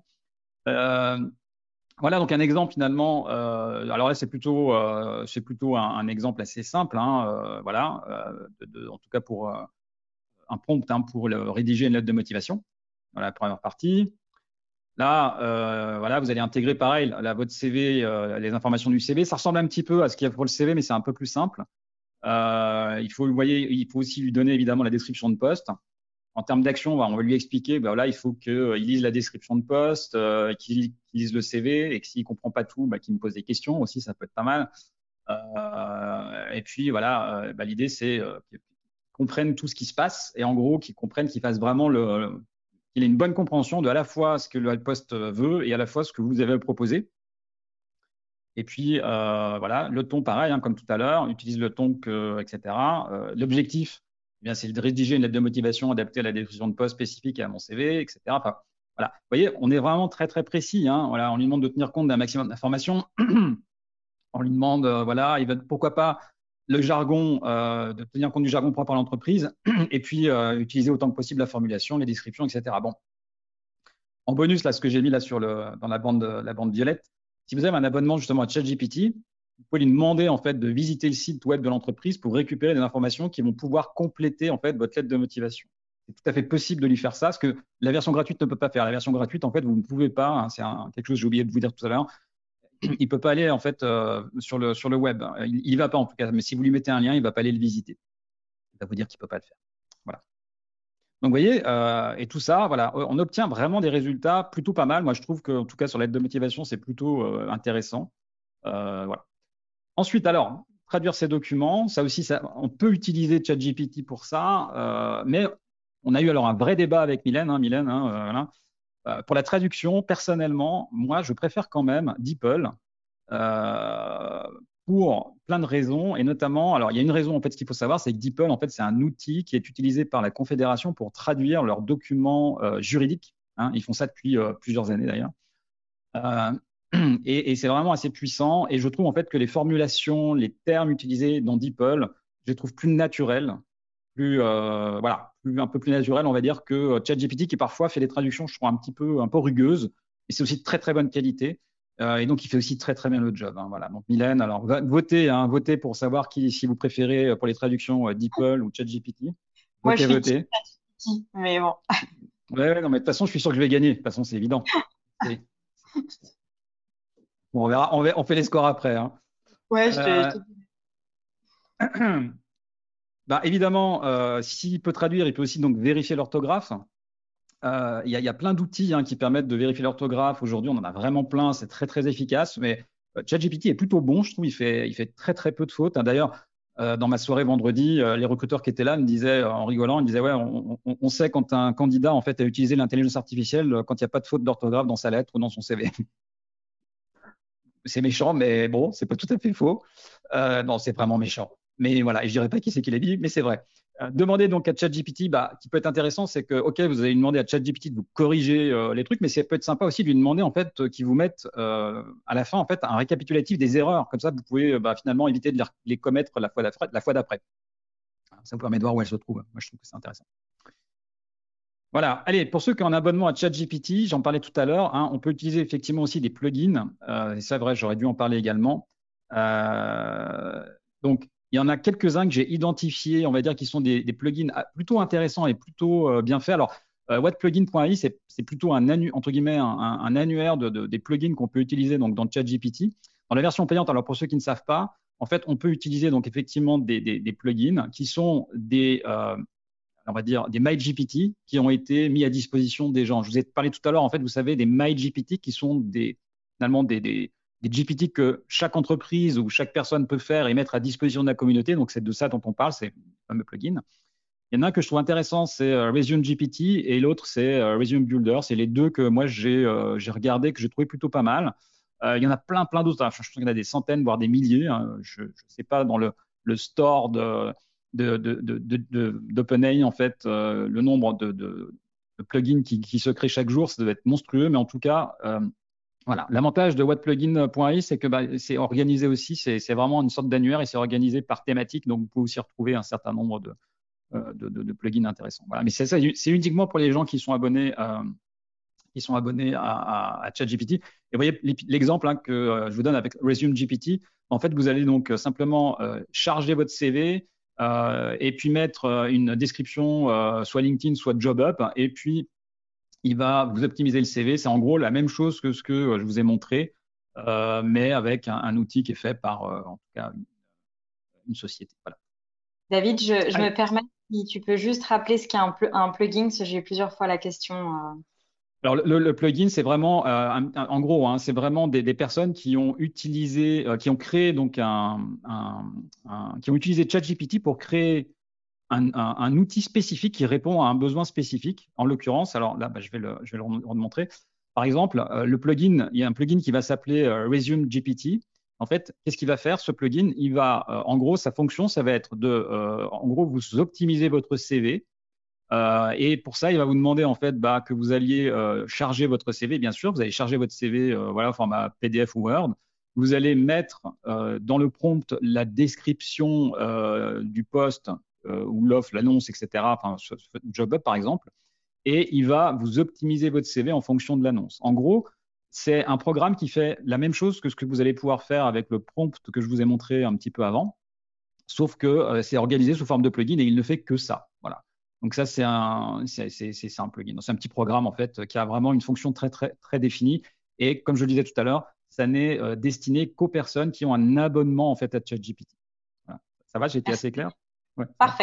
Voilà, donc un exemple finalement. Alors là, c'est plutôt un exemple assez simple. Voilà, en tout cas pour un prompt pour rédiger une lettre de motivation. Voilà la première partie. Là, voilà, vous allez intégrer pareil votre CV, les informations du CV. Ça ressemble un petit peu à ce qu'il y a pour le CV, mais c'est un peu plus simple. Il faut aussi lui donner évidemment la description de poste. En termes d'action, on va lui expliquer, là, il faut qu'il lise la description de poste, qu'il lise le CV et que s'il ne comprend pas tout, qu'il me pose des questions aussi, ça peut être pas mal. Et puis, voilà, l'idée, c'est qu'il comprenne tout ce qui se passe et en gros, qu'il comprenne, qu'il fasse vraiment qu'il ait une bonne compréhension de à la fois ce que le poste veut et à la fois ce que vous avez proposé. Et puis, voilà, le ton, pareil, comme tout à l'heure, utilise le ton, etc. L'objectif, c'est de rédiger une lettre de motivation adaptée à la description de poste spécifique et à mon CV, etc. Enfin, voilà. Vous voyez, on est vraiment très, très précis. Voilà, on lui demande de tenir compte d'un maximum d'informations. On lui demande, voilà, pourquoi pas le jargon, de tenir compte du jargon propre à l'entreprise, et puis utiliser autant que possible la formulation, les descriptions, etc. Bon, en bonus, là, ce que j'ai mis là dans la bande violette, si vous avez un abonnement justement à ChatGPT, vous pouvez lui demander en fait de visiter le site web de l'entreprise pour récupérer des informations qui vont pouvoir compléter en fait votre lettre de motivation. C'est tout à fait possible de lui faire ça, ce que la version gratuite ne peut pas faire. La version gratuite, en fait, vous ne pouvez pas. Hein, c'est quelque chose que j'ai oublié de vous dire tout à l'heure. Il ne peut pas aller en fait sur le web. Il va pas en tout cas. Mais si vous lui mettez un lien, il ne va pas aller le visiter. Il va vous dire qu'il ne peut pas le faire. Voilà. Donc, vous voyez, et tout ça, voilà, on obtient vraiment des résultats plutôt pas mal. Moi, je trouve qu'en tout cas, sur l'aide de motivation, c'est plutôt intéressant. Voilà. Ensuite, alors, traduire ces documents, ça aussi, on peut utiliser ChatGPT pour ça, mais on a eu alors un vrai débat avec Mylène. Voilà. Pour la traduction, personnellement, moi, je préfère quand même DeepL. Pour plein de raisons, et notamment, alors il y a une raison en fait, ce qu'il faut savoir, c'est que DeepL en fait, c'est un outil qui est utilisé par la Confédération pour traduire leurs documents juridiques. Hein, ils font ça depuis plusieurs années d'ailleurs. Et c'est vraiment assez puissant. Et je trouve en fait que les formulations, les termes utilisés dans DeepL, je les trouve plus naturels, voilà, un peu plus naturels, on va dire, que ChatGPT qui parfois fait des traductions, je trouve un peu rugueuses. Et c'est aussi de très très bonne qualité. Et donc, il fait aussi très, très bien le job. Hein, voilà. Donc, Mylène, alors, votez pour savoir si vous préférez pour les traductions DeepL ou ChatGPT. Moi, je suis Votez. ChatGPT, mais bon. Ouais, non, mais de toute façon, je suis sûr que je vais gagner. De toute façon, c'est évident. Bon, on verra. On fait les scores après. Hein. Ouais, je te dis. Bah, évidemment, s'il peut traduire, il peut aussi donc vérifier l'orthographe. Il y a plein d'outils qui permettent de vérifier l'orthographe. Aujourd'hui, on en a vraiment plein, c'est très très efficace. Mais ChatGPT est plutôt bon, je trouve. Il fait très très peu de fautes. Hein. D'ailleurs, dans ma soirée vendredi, les recruteurs qui étaient là me disaient, en rigolant, ils me disaient ouais, on sait quand un candidat en fait a utilisé l'intelligence artificielle quand il n'y a pas de faute d'orthographe dans sa lettre ou dans son CV. C'est méchant, mais bon, c'est pas tout à fait faux. Non, c'est vraiment méchant. Mais voilà, et je dirais pas qui c'est qui l'a dit, mais c'est vrai. Demandez donc à ChatGPT, qui peut être intéressant, c'est que, OK, vous allez demander à ChatGPT de vous corriger les trucs, mais ça peut être sympa aussi de lui demander en fait qu'il vous mette à la fin en fait un récapitulatif des erreurs. Comme ça, vous pouvez finalement éviter de les commettre la fois d'après. Ça vous permet de voir où elles se trouvent. Moi, je trouve que c'est intéressant. Voilà. Allez, pour ceux qui ont un abonnement à ChatGPT, j'en parlais tout à l'heure, on peut utiliser effectivement aussi des plugins. Et c'est vrai, j'aurais dû en parler également. Donc, il y en a quelques-uns que j'ai identifiés, on va dire, qui sont des plugins plutôt intéressants et plutôt bien faits. Alors, whatplugin.ai, c'est plutôt entre guillemets, un annuaire des plugins qu'on peut utiliser donc, dans ChatGPT. Dans la version payante, alors pour ceux qui ne savent pas, en fait, on peut utiliser donc effectivement des plugins qui sont on va dire, des MyGPT qui ont été mis à disposition des gens. Je vous ai parlé tout à l'heure, en fait, vous savez, des MyGPT qui sont finalement des GPT que chaque entreprise ou chaque personne peut faire et mettre à disposition de la communauté. Donc, c'est de ça dont on parle, c'est le fameux plugin. Il y en a un que je trouve intéressant, c'est Resume GPT et l'autre, c'est Resume Builder. C'est les deux que moi, j'ai regardé, que j'ai trouvé plutôt pas mal. Il y en a plein d'autres. Je pense qu'il y en a des centaines, voire des milliers. Hein. Je ne sais pas dans le store d'OpenAI, en fait, le nombre de plugins qui se créent chaque jour, ça doit être monstrueux. Mais en tout cas, voilà. L'avantage de whatplugin.ai, c'est que c'est organisé aussi, c'est vraiment une sorte d'annuaire et c'est organisé par thématique. Donc, vous pouvez aussi retrouver un certain nombre de plugins intéressants. Voilà. Mais c'est uniquement pour les gens qui sont abonnés à ChatGPT. Et vous voyez l'exemple que je vous donne avec Resume GPT. En fait, vous allez donc simplement charger votre CV et puis mettre une description soit LinkedIn, soit JobUp. Et puis, il va vous optimiser le CV. C'est en gros la même chose que ce que je vous ai montré, mais avec un outil qui est fait par, en tout cas, une société. Voilà. David, je me permets, si tu peux juste rappeler ce qu'est un plugin, parce que j'ai eu plusieurs fois la question. Alors, le plugin, c'est vraiment, en gros, c'est vraiment des personnes qui ont utilisé, qui ont créé donc qui ont utilisé ChatGPT pour créer un outil spécifique qui répond à un besoin spécifique. En l'occurrence, alors là, je vais le remontrer. Par exemple, le plugin, il y a un plugin qui va s'appeler Resume GPT. En fait, qu'est-ce qu'il va faire, ce plugin? Il va, en gros, sa fonction, ça va être en gros, vous optimisez votre CV. Et pour ça, il va vous demander en fait que vous alliez charger votre CV. Bien sûr, vous allez charger votre CV au format PDF ou Word. vous allez mettre dans le prompt la description du poste ou l'offre, l'annonce, etc., enfin, job up par exemple, et il va vous optimiser votre CV en fonction de l'annonce. En gros, c'est un programme qui fait la même chose que ce que vous allez pouvoir faire avec le prompt que je vous ai montré un petit peu avant, sauf que c'est organisé sous forme de plugin et il ne fait que ça. Voilà. Donc ça, c'est un plugin. C'est un petit programme en fait qui a vraiment une fonction très, très, très définie. Et comme je le disais tout à l'heure, ça n'est destiné qu'aux personnes qui ont un abonnement en fait à ChatGPT. Voilà. Ça va, j'ai été assez clair? Ouais. Parfait.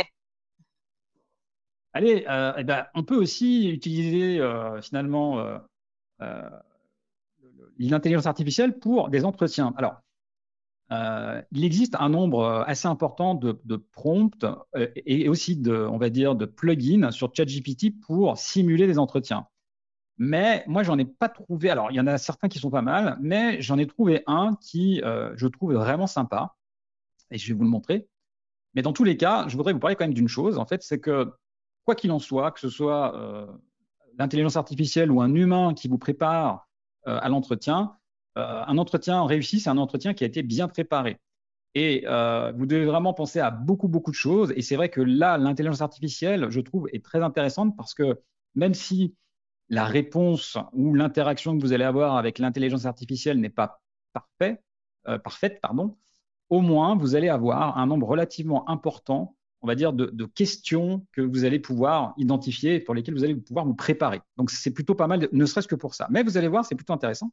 Allez, eh ben, on peut aussi utiliser finalement l'intelligence artificielle pour des entretiens. Alors, il existe un nombre assez important de prompts et aussi on va dire, de plugins sur ChatGPT pour simuler des entretiens. Mais moi, j'en ai pas trouvé. Alors, il y en a certains qui sont pas mal, mais j'en ai trouvé un qui, je trouve vraiment sympa. Et je vais vous le montrer. Mais dans tous les cas, je voudrais vous parler quand même d'une chose. En fait, c'est que, quoi qu'il en soit, que ce soit l'intelligence artificielle ou un humain qui vous prépare à l'entretien, un entretien réussi, c'est un entretien qui a été bien préparé. Et vous devez vraiment penser à beaucoup, beaucoup de choses. Et c'est vrai que là, l'intelligence artificielle, je trouve, est très intéressante parce que même si la réponse ou l'interaction que vous allez avoir avec l'intelligence artificielle n'est pas parfaite, pardon, au moins, vous allez avoir un nombre relativement important, on va dire, de questions que vous allez pouvoir identifier et pour lesquelles vous allez pouvoir vous préparer. Donc, c'est plutôt pas mal, ne serait-ce que pour ça. Mais vous allez voir, c'est plutôt intéressant.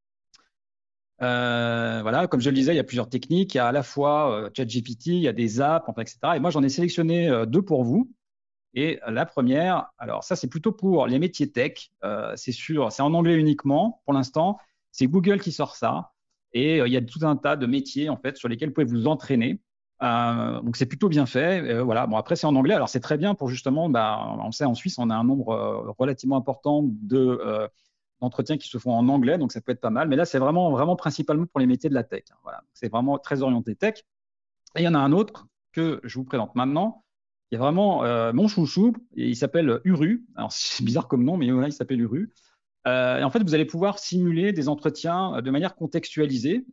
Voilà, comme je le disais, il y a plusieurs techniques. Il y a à la fois ChatGPT, il y a des apps, enfin, etc. Et moi, j'en ai sélectionné deux pour vous. Et la première, alors ça, c'est plutôt pour les métiers tech. C'est en anglais uniquement pour l'instant. C'est Google qui sort ça. Et il y a tout un tas de métiers en fait sur lesquels vous pouvez vous entraîner. Donc c'est plutôt bien fait. Voilà. Bon, après c'est en anglais. Alors c'est très bien pour justement, on sait en Suisse on a un nombre relativement important d'entretiens qui se font en anglais, donc ça peut être pas mal. Mais là c'est vraiment principalement pour les métiers de la tech. Voilà. C'est vraiment très orienté tech. Et il y en a un autre que je vous présente maintenant. Il y a vraiment mon chouchou. Et il s'appelle Uru. Alors c'est bizarre comme nom, mais voilà, il s'appelle Uru. Et en fait, vous allez pouvoir simuler des entretiens de manière contextualisée.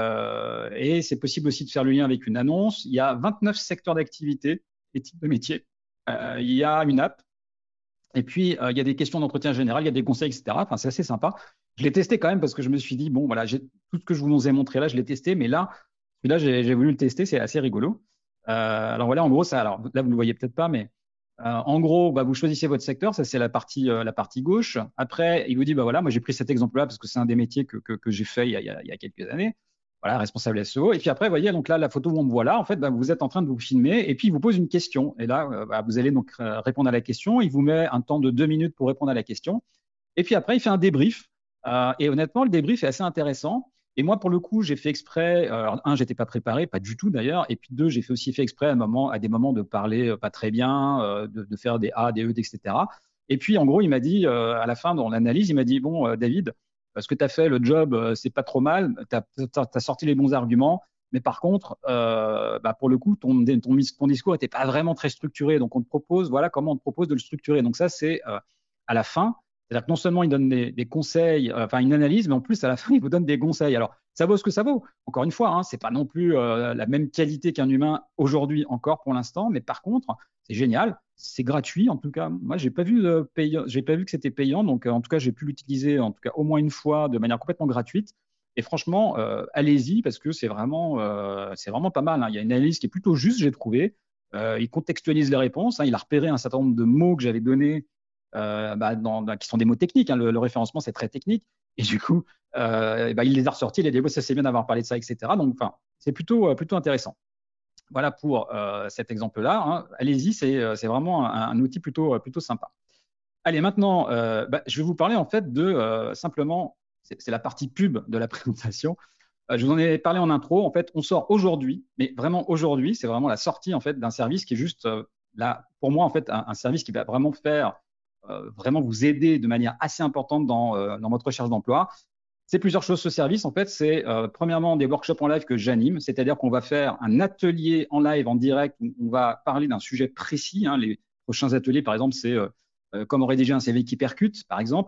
Et c'est possible aussi de faire le lien avec une annonce. Il y a 29 secteurs d'activité et types de métiers. Il y a une app. Et puis, il y a des questions d'entretien général, il y a des conseils, etc. Enfin, c'est assez sympa. Je l'ai testé quand même parce que je me suis dit, bon, voilà, tout ce que je vous ai montré là, je l'ai testé. Mais là, celui-là, j'ai voulu le tester. C'est assez rigolo. Alors voilà, en gros, alors là, vous ne le voyez peut-être pas, mais en gros, vous choisissez votre secteur, ça c'est la partie gauche. Après, il vous dit, voilà, moi j'ai pris cet exemple-là parce que c'est un des métiers que j'ai fait il y a quelques années. Voilà, responsable SEO. Et puis après, vous voyez, donc là, la photo où on me voit là, en fait, vous êtes en train de vous filmer et puis il vous pose une question. Et là, vous allez donc répondre à la question. Il vous met un temps de 2 minutes pour répondre à la question. Et puis après, il fait un débrief. Et honnêtement, le débrief est assez intéressant. Et moi, pour le coup, j'ai fait exprès. Alors, un, j'étais pas préparé, pas du tout d'ailleurs. Et puis deux, j'ai aussi fait exprès à des moments de parler pas très bien, de faire des A, des E, etc. Et puis, en gros, il m'a dit, à la fin, dans l'analyse, il m'a dit, bon, David, ce que tu as fait, le job, c'est pas trop mal. Tu as sorti les bons arguments. Mais par contre, pour le coup, ton discours n'était pas vraiment très structuré. Donc, on te propose, voilà comment on te propose de le structurer. Donc, ça, c'est à la fin. C'est-à-dire que non seulement il donne des conseils, enfin une analyse, mais en plus à la fin il vous donne des conseils. Alors ça vaut ce que ça vaut. Encore une fois, c'est pas non plus la même qualité qu'un humain aujourd'hui encore pour l'instant, mais par contre c'est génial, c'est gratuit en tout cas. Moi j'ai pas vu que c'était payant, donc en tout cas j'ai pu l'utiliser en tout cas au moins une fois de manière complètement gratuite. Et franchement, allez-y parce que c'est vraiment pas mal. Il y a une analyse qui est plutôt juste, j'ai trouvé. Il contextualise les réponses. Il a repéré un certain nombre de mots que j'avais donnés. Qui sont des mots techniques. Le référencement, c'est très technique. Et du coup, il les a ressortis. Il a dit, ça c'est bien d'avoir parlé de ça, etc. Donc, c'est plutôt intéressant. Voilà pour cet exemple-là. Allez-y, c'est vraiment un outil plutôt sympa. Allez, maintenant, je vais vous parler en fait de simplement, c'est la partie pub de la présentation. Je vous en ai parlé en intro. En fait, on sort aujourd'hui, mais vraiment aujourd'hui, c'est vraiment la sortie en fait d'un service qui est juste là, pour moi, en fait, un service qui va vraiment vraiment vous aider de manière assez importante dans votre recherche d'emploi. C'est plusieurs choses ce service. En fait, c'est premièrement des workshops en live que j'anime, c'est-à-dire qu'on va faire un atelier en live, en direct, où on va parler d'un sujet précis. Les prochains ateliers, par exemple, c'est comment rédiger un CV qui percute, par exemple.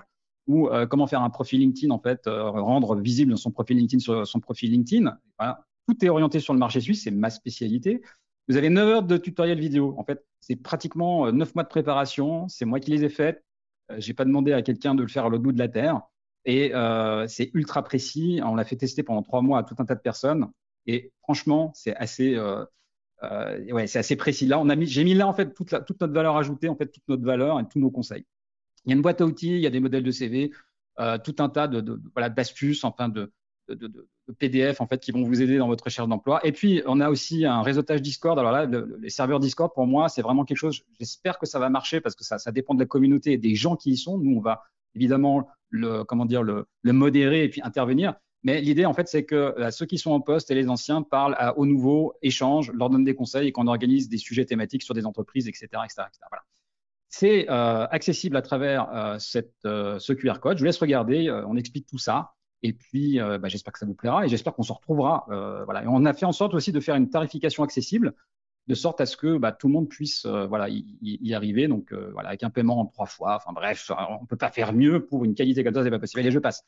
ou comment faire un profil LinkedIn, en fait, rendre visible son profil LinkedIn sur son profil LinkedIn. Voilà. Tout est orienté sur le marché suisse, c'est ma spécialité. Vous avez 9 heures de tutoriel vidéo. En fait, c'est pratiquement 9 mois de préparation. C'est moi qui les ai faites. J'ai pas demandé à quelqu'un de le faire à l'autre bout de la terre. Et c'est ultra précis. On l'a fait tester pendant 3 mois à tout un tas de personnes. Et franchement, c'est assez, ouais, c'est assez précis. Là, j'ai mis là en fait toute notre valeur ajoutée, en fait toute notre valeur et tous nos conseils. Il y a une boîte à outils, il y a des modèles de CV, tout un tas voilà, d'astuces, enfin de PDF en fait qui vont vous aider dans votre recherche d'emploi. Et puis on a aussi un réseautage Discord. Alors là, les serveurs Discord pour moi c'est vraiment quelque chose. J'espère que ça va marcher parce que ça dépend de la communauté et des gens qui y sont. Nous on va évidemment le modérer et puis intervenir. Mais l'idée, en fait, c'est que ceux qui sont en poste et les anciens parlent aux nouveaux, échangent, leur donnent des conseils et qu'on organise des sujets thématiques sur des entreprises, etc., etc., etc. Voilà. C'est accessible à travers ce QR code. Je vous laisse regarder. On explique tout ça. Et puis, j'espère que ça vous plaira et j'espère qu'on se retrouvera. Voilà. Et on a fait en sorte aussi de faire une tarification accessible de sorte à ce que tout le monde puisse voilà, y arriver. Donc, voilà, avec un paiement en 3 fois. Enfin bref, on ne peut pas faire mieux pour une qualité comme ça, c'est pas possible. Allez, je passe.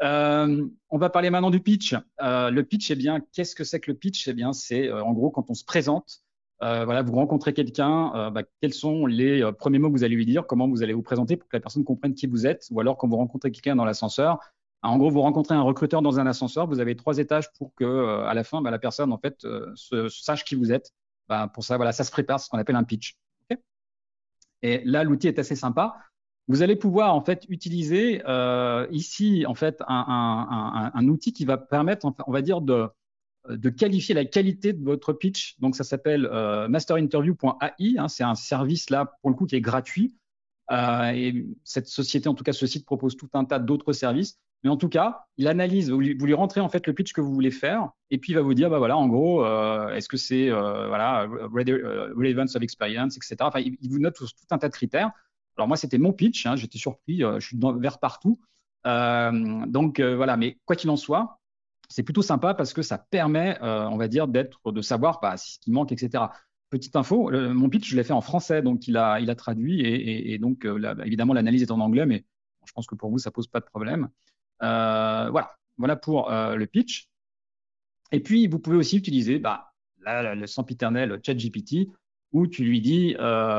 On va parler maintenant du pitch. Le pitch, eh bien, qu'est-ce que c'est que le pitch? Eh bien, c'est en gros quand on se présente. Voilà, vous rencontrez quelqu'un, quels sont les premiers mots que vous allez lui dire, comment vous allez vous présenter pour que la personne comprenne qui vous êtes, ou alors quand vous rencontrez quelqu'un dans l'ascenseur, en gros, vous rencontrez un recruteur dans un ascenseur, vous avez 3 étages pour que à la fin, la personne en fait sache qui vous êtes. Pour ça, voilà, ça se prépare, c'est ce qu'on appelle un pitch. Okay, et là, l'outil est assez sympa. Vous allez pouvoir en fait utiliser ici en fait un outil qui va permettre, on va dire, de qualifier la qualité de votre pitch. Donc, ça s'appelle masterinterview.ai. C'est un service là, pour le coup, qui est gratuit. Et cette société, en tout cas, ce site propose tout un tas d'autres services. Mais en tout cas, il analyse, vous lui rentrez en fait le pitch que vous voulez faire, et puis il va vous dire, voilà, en gros, est-ce que c'est voilà, relevance of experience, etc. Enfin, il vous note tout un tas de critères. Alors moi, c'était mon pitch, j'étais surpris, je suis vers partout. Donc voilà, mais quoi qu'il en soit, c'est plutôt sympa parce que ça permet, on va dire, de savoir ce qui manque, etc. Petite info, mon pitch, je l'ai fait en français, donc il a traduit et donc évidemment l'analyse est en anglais, mais je pense que pour vous ça pose pas de problème. Voilà pour le pitch. Et puis vous pouvez aussi utiliser le sempiternel ChatGPT où tu lui dis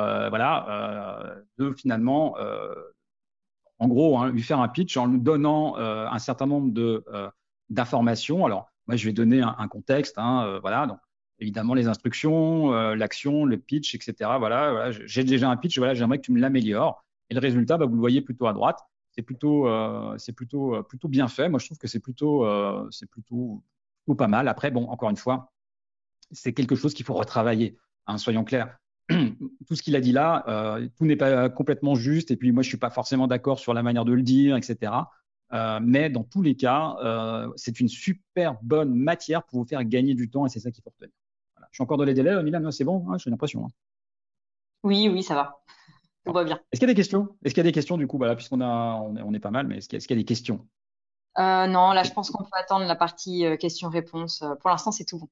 de finalement en gros lui faire un pitch en lui donnant un certain nombre d'informations. Alors moi je vais donner un contexte, voilà, donc évidemment les instructions, l'action, le pitch, etc. Voilà, j'ai déjà un pitch, voilà, j'aimerais que tu me l'améliores. Et le résultat, vous le voyez plutôt à droite. C'est plutôt bien fait. Moi, je trouve que c'est plutôt pas mal. Après, bon, encore une fois, c'est quelque chose qu'il faut retravailler, soyons clairs. Tout ce qu'il a dit là, tout n'est pas complètement juste. Et puis, moi, je ne suis pas forcément d'accord sur la manière de le dire, etc. Mais dans tous les cas, c'est une super bonne matière pour vous faire gagner du temps et c'est ça qu'il faut retenir. Voilà. Je suis encore dans les délais, Milan, c'est bon, j'ai l'impression. Oui, ça va. Tout va bien. Est-ce qu'il y a des questions? Est-ce qu'il y a des questions du coup, puisqu'on est pas mal, mais est-ce qu'il y a des questions? Non, là, je pense qu'on peut attendre la partie questions-réponses. Pour l'instant, c'est tout bon.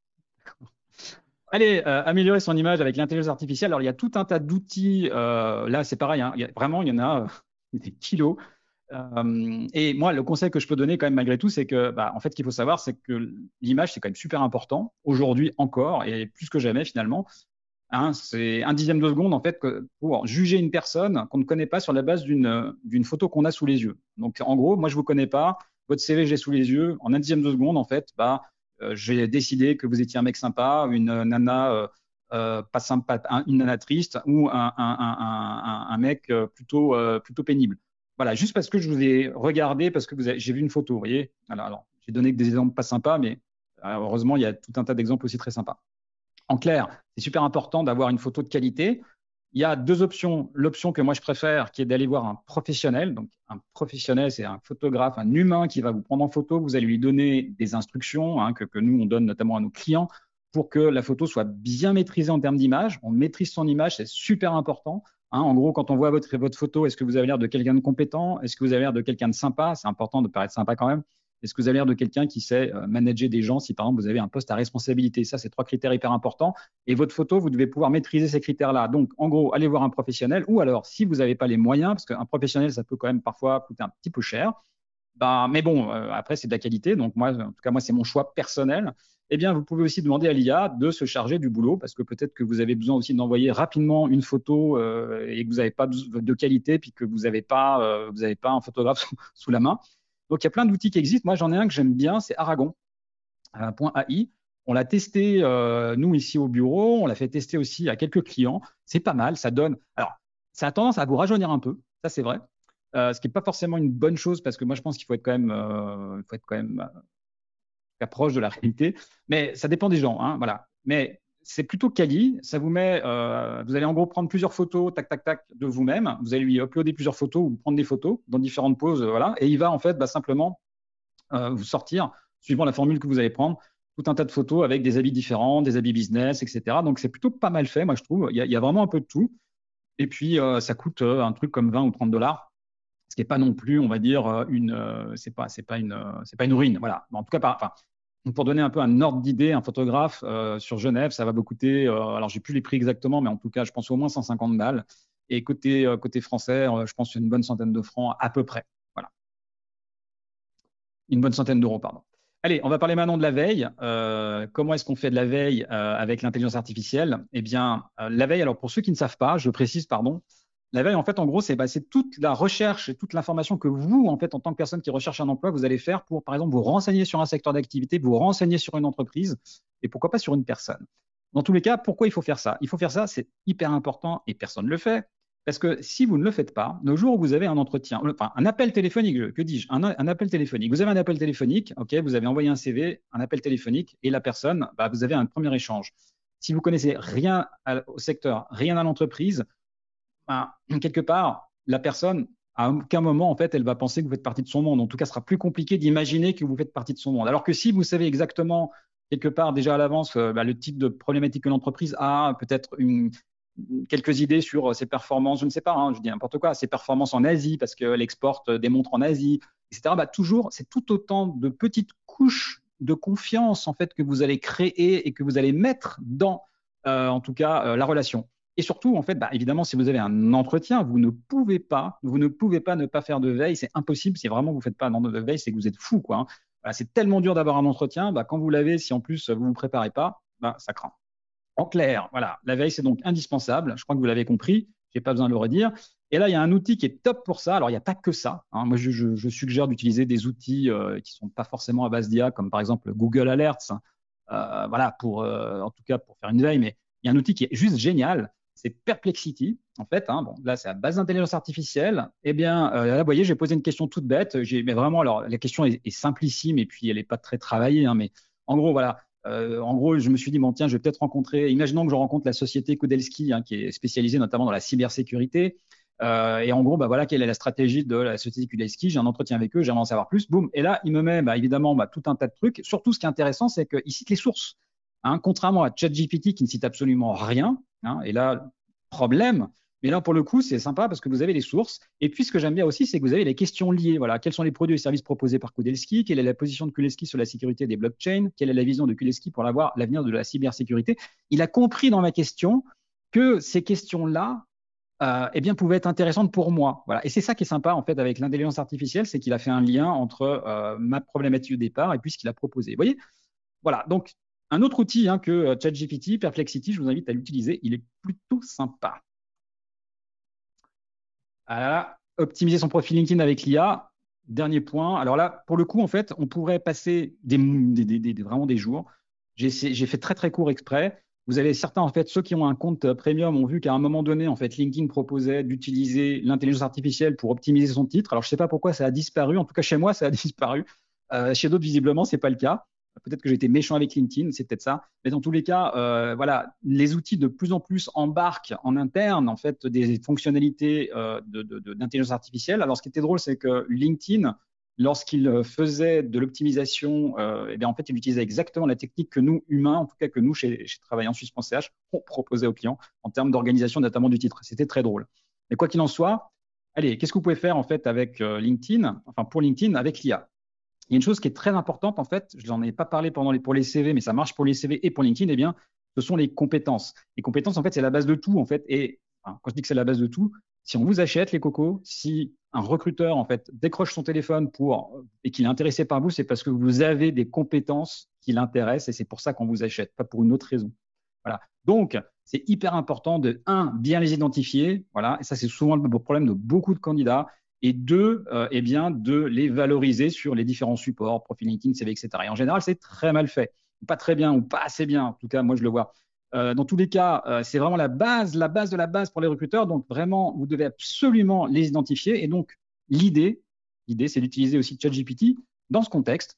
Allez, améliorer son image avec l'intelligence artificielle. Alors, il y a tout un tas d'outils. Là, c'est pareil. Il y en a des kilos. Et moi, le conseil que je peux donner quand même malgré tout, c'est que, en fait, ce qu'il faut savoir, c'est que l'image, c'est quand même super important aujourd'hui encore et plus que jamais finalement. C'est 1/10 de seconde en fait pour juger une personne qu'on ne connaît pas sur la base d'une photo qu'on a sous les yeux. Donc en gros, moi je vous connais pas, votre CV j'ai sous les yeux, en 1/10 de seconde en fait, j'ai décidé que vous étiez un mec sympa, une nana pas sympa, une nana triste ou un mec plutôt pénible. Voilà, juste parce que je vous ai regardé, parce que j'ai vu une photo, vous voyez. Alors j'ai donné que des exemples pas sympas, mais heureusement il y a tout un tas d'exemples aussi très sympas. En clair, c'est super important d'avoir une photo de qualité. Il y a 2 options. L'option que moi je préfère, qui est d'aller voir un professionnel. Donc, un professionnel, c'est un photographe, un humain qui va vous prendre en photo. Vous allez lui donner des instructions que nous, on donne notamment à nos clients pour que la photo soit bien maîtrisée en termes d'image. On maîtrise son image, c'est super important. En gros, quand on voit votre photo, est-ce que vous avez l'air de quelqu'un de compétent? Est-ce que vous avez l'air de quelqu'un de sympa? C'est important de paraître sympa quand même. Est-ce que vous avez l'air de quelqu'un qui sait manager des gens si, par exemple, vous avez un poste à responsabilité? Ça, c'est 3 critères hyper importants. Et votre photo, vous devez pouvoir maîtriser ces critères-là. Donc, en gros, allez voir un professionnel ou alors, si vous n'avez pas les moyens, parce qu'un professionnel, ça peut quand même parfois coûter un petit peu cher. Mais bon, après, c'est de la qualité. Donc, moi, en tout cas, moi, c'est mon choix personnel. Eh bien, vous pouvez aussi demander à l'IA de se charger du boulot parce que peut-être que vous avez besoin aussi d'envoyer rapidement une photo et que vous n'avez pas de qualité puis que vous n'avez pas un photographe sous la main. Donc, il y a plein d'outils qui existent. Moi, j'en ai un que j'aime bien, c'est Aragon, .ai. On l'a testé, nous, ici au bureau. On l'a fait tester aussi à quelques clients. C'est pas mal. Ça donne… Alors, ça a tendance à vous rajeunir un peu. Ça, c'est vrai. Ce qui n'est pas forcément une bonne chose parce que moi, je pense qu'il faut être quand même proche de la réalité. Mais ça dépend des gens. Hein, voilà. Mais c'est plutôt quali. Ça vous met… vous allez en gros prendre plusieurs photos, tac, tac, tac, de vous-même. Vous allez lui uploader plusieurs photos ou prendre des photos dans différentes poses. Voilà. Et il va en fait simplement vous sortir, suivant la formule que vous allez prendre, tout un tas de photos avec des habits différents, des habits business, etc. Donc, c'est plutôt pas mal fait, moi, je trouve. Il y a vraiment un peu de tout. Et puis, ça coûte un truc comme 20 ou 30 $. Ce qui n'est pas non plus, on va dire, c'est pas une ruine. Voilà. En tout cas, pour donner un peu un ordre d'idée, un photographe sur Genève, ça va vous coûter, alors j'ai plus les prix exactement, mais en tout cas, je pense au moins 150 $. Et côté français, je pense une bonne centaine de francs à peu près. Voilà. Une bonne centaine d'euros, pardon. Allez, on va parler maintenant de la veille. Comment est-ce qu'on fait de la veille avec l'intelligence artificielle? Eh bien, la veille, alors pour ceux qui ne savent pas, je précise, pardon, la veille, en fait, en gros, c'est toute la recherche et toute l'information que vous, en fait, en tant que personne qui recherche un emploi, vous allez faire pour, par exemple, vous renseigner sur un secteur d'activité, vous renseigner sur une entreprise et pourquoi pas sur une personne. Dans tous les cas, pourquoi il faut faire ça? Il faut faire ça, c'est hyper important et personne ne le fait. Parce que si vous ne le faites pas, le jour où vous avez un entretien, enfin un appel téléphonique, que dis-je, un appel téléphonique. Vous avez un appel téléphonique, ok, vous avez envoyé un CV, un appel téléphonique et la personne, vous avez un premier échange. Si vous connaissez rien au secteur, rien à l'entreprise, quelque part, la personne, à aucun moment, en fait, elle va penser que vous faites partie de son monde. En tout cas, ce sera plus compliqué d'imaginer que vous faites partie de son monde. Alors que si vous savez exactement, quelque part, déjà à l'avance, le type de problématique que l'entreprise a, peut-être quelques idées sur ses performances, je ne sais pas, je dis n'importe quoi, ses performances en Asie, parce qu'elle exporte des montres en Asie, etc. Toujours, c'est tout autant de petites couches de confiance, en fait, que vous allez créer et que vous allez mettre dans, en tout cas, la relation. Et surtout, en fait, évidemment, si vous avez un entretien, vous ne pouvez pas ne pas faire de veille. C'est impossible. Si vraiment vous ne faites pas de veille, c'est que vous êtes fou, quoi. Voilà, c'est tellement dur d'avoir un entretien. Quand vous l'avez, si en plus vous ne vous préparez pas, ça craint. En clair, voilà, la veille, c'est donc indispensable. Je crois que vous l'avez compris. Je n'ai pas besoin de le redire. Et là, il y a un outil qui est top pour ça. Alors, il n'y a pas que ça. Moi, je suggère d'utiliser des outils qui ne sont pas forcément à base d'IA, comme par exemple Google Alerts. Voilà, en tout cas, pour faire une veille. Mais il y a un outil qui est juste génial. C'est Perplexity, en fait. Là, c'est à base d'intelligence artificielle. Eh bien, là, vous voyez, j'ai posé une question toute bête. Mais vraiment, alors, la question est simplissime et puis elle n'est pas très travaillée. Mais en gros, voilà. Je me suis dit, bon, tiens, je vais peut-être rencontrer… Imaginons que je rencontre la société Kudelski, qui est spécialisée notamment dans la cybersécurité. Et en gros, voilà, quelle est la stratégie de la société Kudelski? J'ai un entretien avec eux, j'aimerais en savoir plus. Boum. Et là, il me met évidemment tout un tas de trucs. Surtout, ce qui est intéressant, c'est qu'il cite les sources. Contrairement à ChatGPT qui ne cite absolument rien. Et là, problème. Mais là, pour le coup, c'est sympa parce que vous avez les sources. Et puis, ce que j'aime bien aussi, c'est que vous avez les questions liées. Voilà, quels sont les produits et services proposés par Kudelski? Quelle est la position de Kudelski sur la sécurité des blockchains? Quelle est la vision de Kudelski pour l'avenir de la cybersécurité? Il a compris dans ma question que ces questions-là, pouvaient être intéressantes pour moi. Voilà. Et c'est ça qui est sympa, en fait, avec l'intelligence artificielle, c'est qu'il a fait un lien entre ma problématique au départ et puis ce qu'il a proposé. Vous voyez? Voilà. Donc, un autre outil que ChatGPT, Perplexity, je vous invite à l'utiliser. Il est plutôt sympa. Voilà. Optimiser son profil LinkedIn avec l'IA. Dernier point. Alors là, pour le coup, en fait, on pourrait passer vraiment des jours. J'ai fait très, très court exprès. Vous avez certains, en fait, ceux qui ont un compte premium ont vu qu'à un moment donné, en fait, LinkedIn proposait d'utiliser l'intelligence artificielle pour optimiser son titre. Alors, je ne sais pas pourquoi ça a disparu. En tout cas, chez moi, ça a disparu. Chez d'autres, visiblement, ce n'est pas le cas. Peut-être que j'ai été méchant avec LinkedIn, c'est peut-être ça. Mais dans tous les cas, voilà, les outils de plus en plus embarquent en interne en fait des fonctionnalités d'intelligence artificielle. Alors, ce qui était drôle, c'est que LinkedIn, lorsqu'il faisait de l'optimisation, en fait, il utilisait exactement la technique que nous, humains, en tout cas que nous, chez Travaillant Suisse.ch, on proposait aux clients en termes d'organisation, notamment du titre. C'était très drôle. Mais quoi qu'il en soit, allez, qu'est-ce que vous pouvez faire en fait avec LinkedIn, enfin pour LinkedIn, avec l'IA? Il y a une chose qui est très importante, en fait, je n'en ai pas parlé pour les CV, mais ça marche pour les CV et pour LinkedIn, eh bien, ce sont les compétences. Les compétences, en fait, c'est la base de tout, en fait. Et enfin, quand je dis que c'est la base de tout, si on vous achète les cocos, si un recruteur, en fait, décroche son téléphone et qu'il est intéressé par vous, c'est parce que vous avez des compétences qui l'intéressent et c'est pour ça qu'on vous achète, pas pour une autre raison. Voilà. Donc, c'est hyper important de, bien les identifier. Voilà. Et ça, c'est souvent le problème de beaucoup de candidats. Et deux, eh bien, de les valoriser sur les différents supports, profil LinkedIn, CV, etc. Et en général, c'est très mal fait. Pas très bien ou pas assez bien. En tout cas, moi, je le vois. Dans tous les cas, c'est vraiment la base de la base pour les recruteurs. Donc, vraiment, vous devez absolument les identifier. Et donc, l'idée, c'est d'utiliser aussi ChatGPT dans ce contexte.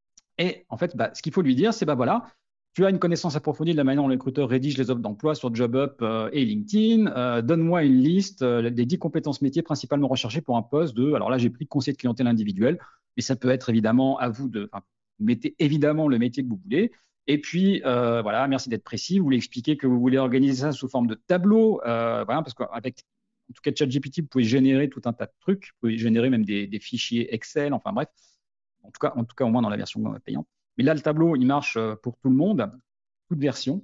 Et en fait, ce qu'il faut lui dire, c'est voilà, tu as une connaissance approfondie de la manière dont les recruteurs rédigent les offres d'emploi sur JobUp et LinkedIn. Donne-moi une liste des 10 compétences métiers principalement recherchées pour un poste de. Alors là, j'ai pris conseiller de clientèle individuel, mais ça peut être évidemment à vous de. Enfin, mettez évidemment le métier que vous voulez. Et puis, voilà, merci d'être précis. Vous voulez expliquer que vous voulez organiser ça sous forme de tableau. Voilà, parce qu'avec, en tout cas, ChatGPT, vous pouvez générer tout un tas de trucs. Vous pouvez générer même des fichiers Excel. Enfin, bref. En tout cas, au moins dans la version payante. Mais là, le tableau, il marche pour tout le monde, toute version.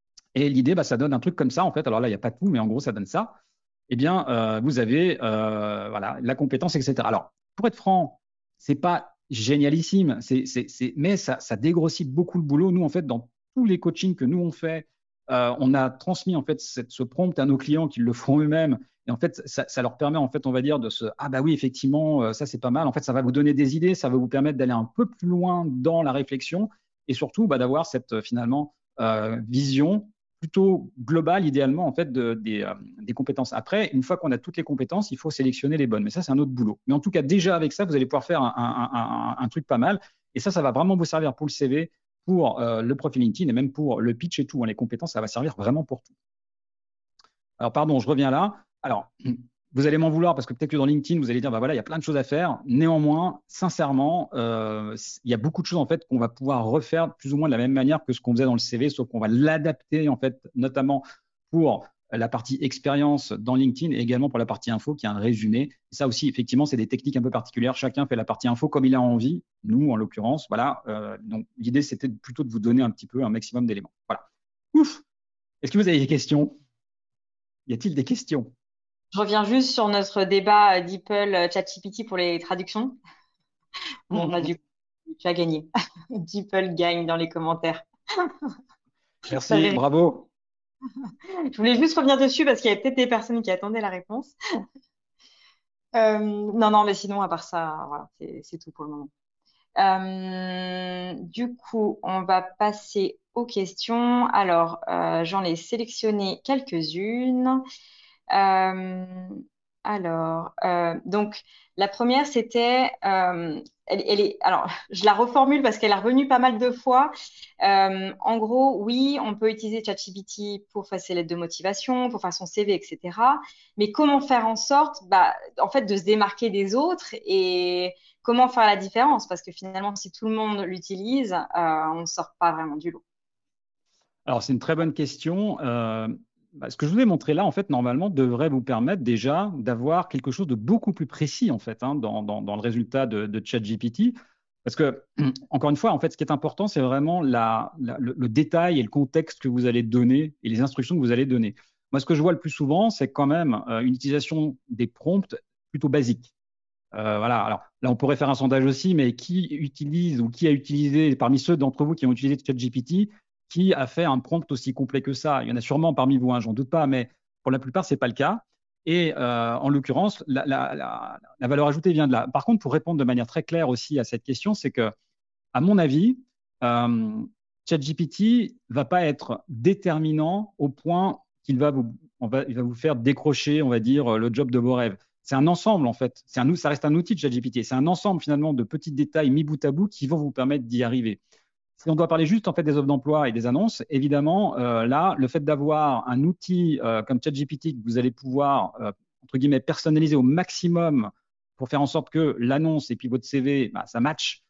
Et l'idée, ça donne un truc comme ça, en fait. Alors là, il n'y a pas tout, mais en gros, ça donne ça. Eh bien, vous avez voilà, la compétence, etc. Alors, pour être franc, c'est pas génialissime, mais ça dégrossit beaucoup le boulot. Nous, en fait, dans tous les coachings que nous, on fait, on a transmis en fait ce prompt à nos clients qui le font eux-mêmes. Et en fait, ça leur permet, en fait, on va dire, ah bah oui, effectivement, ça c'est pas mal. En fait, ça va vous donner des idées, ça va vous permettre d'aller un peu plus loin dans la réflexion et surtout d'avoir cette finalement vision plutôt globale, idéalement, en fait, des compétences. Après, une fois qu'on a toutes les compétences, il faut sélectionner les bonnes. Mais ça, c'est un autre boulot. Mais en tout cas, déjà avec ça, vous allez pouvoir faire un truc pas mal. Et ça va vraiment vous servir pour le CV, pour le profil LinkedIn et même pour le pitch et tout. Les compétences, ça va servir vraiment pour tout. Alors, pardon, je reviens là. Alors, vous allez m'en vouloir parce que peut-être que dans LinkedIn, vous allez dire, voilà, il y a plein de choses à faire. Néanmoins, sincèrement, il y a beaucoup de choses en fait qu'on va pouvoir refaire plus ou moins de la même manière que ce qu'on faisait dans le CV, sauf qu'on va l'adapter en fait, notamment pour la partie expérience dans LinkedIn et également pour la partie info qui est un résumé. Et ça aussi, effectivement, c'est des techniques un peu particulières. Chacun fait la partie info comme il a envie. Nous, en l'occurrence, voilà. Donc, l'idée, c'était plutôt de vous donner un petit peu un maximum d'éléments. Voilà. Ouf. Est-ce que vous avez des questions? Y a-t-il des questions? Je reviens juste sur notre débat DeepL-ChatGPT pour les traductions. Bon, du coup, tu as gagné. DeepL gagne dans les commentaires. Merci, bravo. Je voulais juste revenir dessus parce qu'il y avait peut-être des personnes qui attendaient la réponse. Non, mais sinon, à part ça, voilà, c'est tout pour le moment. Du coup, on va passer aux questions. Alors, j'en ai sélectionné quelques-unes. Donc, la première, c'était, alors, je la reformule parce qu'elle est revenue pas mal de fois. En gros, oui, on peut utiliser ChatGPT pour faire ses lettres de motivation, pour faire son CV, etc. Mais comment faire en sorte, en fait, de se démarquer des autres et comment faire la différence? Parce que finalement, si tout le monde l'utilise, on ne sort pas vraiment du lot. Alors, c'est une très bonne question. Ce que je vous ai montré là, en fait, normalement, devrait vous permettre déjà d'avoir quelque chose de beaucoup plus précis, en fait, dans le résultat de ChatGPT. Parce que, encore une fois, en fait, ce qui est important, c'est vraiment le détail et le contexte que vous allez donner et les instructions que vous allez donner. Moi, ce que je vois le plus souvent, c'est quand même une utilisation des prompts plutôt basiques. Voilà. Alors là, on pourrait faire un sondage aussi, mais qui utilise ou qui a utilisé, parmi ceux d'entre vous qui ont utilisé ChatGPT, qui a fait un prompt aussi complet que ça? Il y en a sûrement parmi vous, j'en doute pas, mais pour la plupart, ce n'est pas le cas. Et en l'occurrence, la valeur ajoutée vient de là. Par contre, pour répondre de manière très claire aussi à cette question, c'est que, à mon avis, ChatGPT ne va pas être déterminant au point qu'il va il va vous faire décrocher, on va dire, le job de vos rêves. C'est un ensemble, en fait. Ça reste un outil de ChatGPT. C'est un ensemble, finalement, de petits détails mis bout à bout qui vont vous permettre d'y arriver. Si on doit parler juste en fait des offres d'emploi et des annonces, évidemment, là, le fait d'avoir un outil comme ChatGPT que vous allez pouvoir, entre guillemets, personnaliser au maximum pour faire en sorte que l'annonce et puis votre CV, ça match,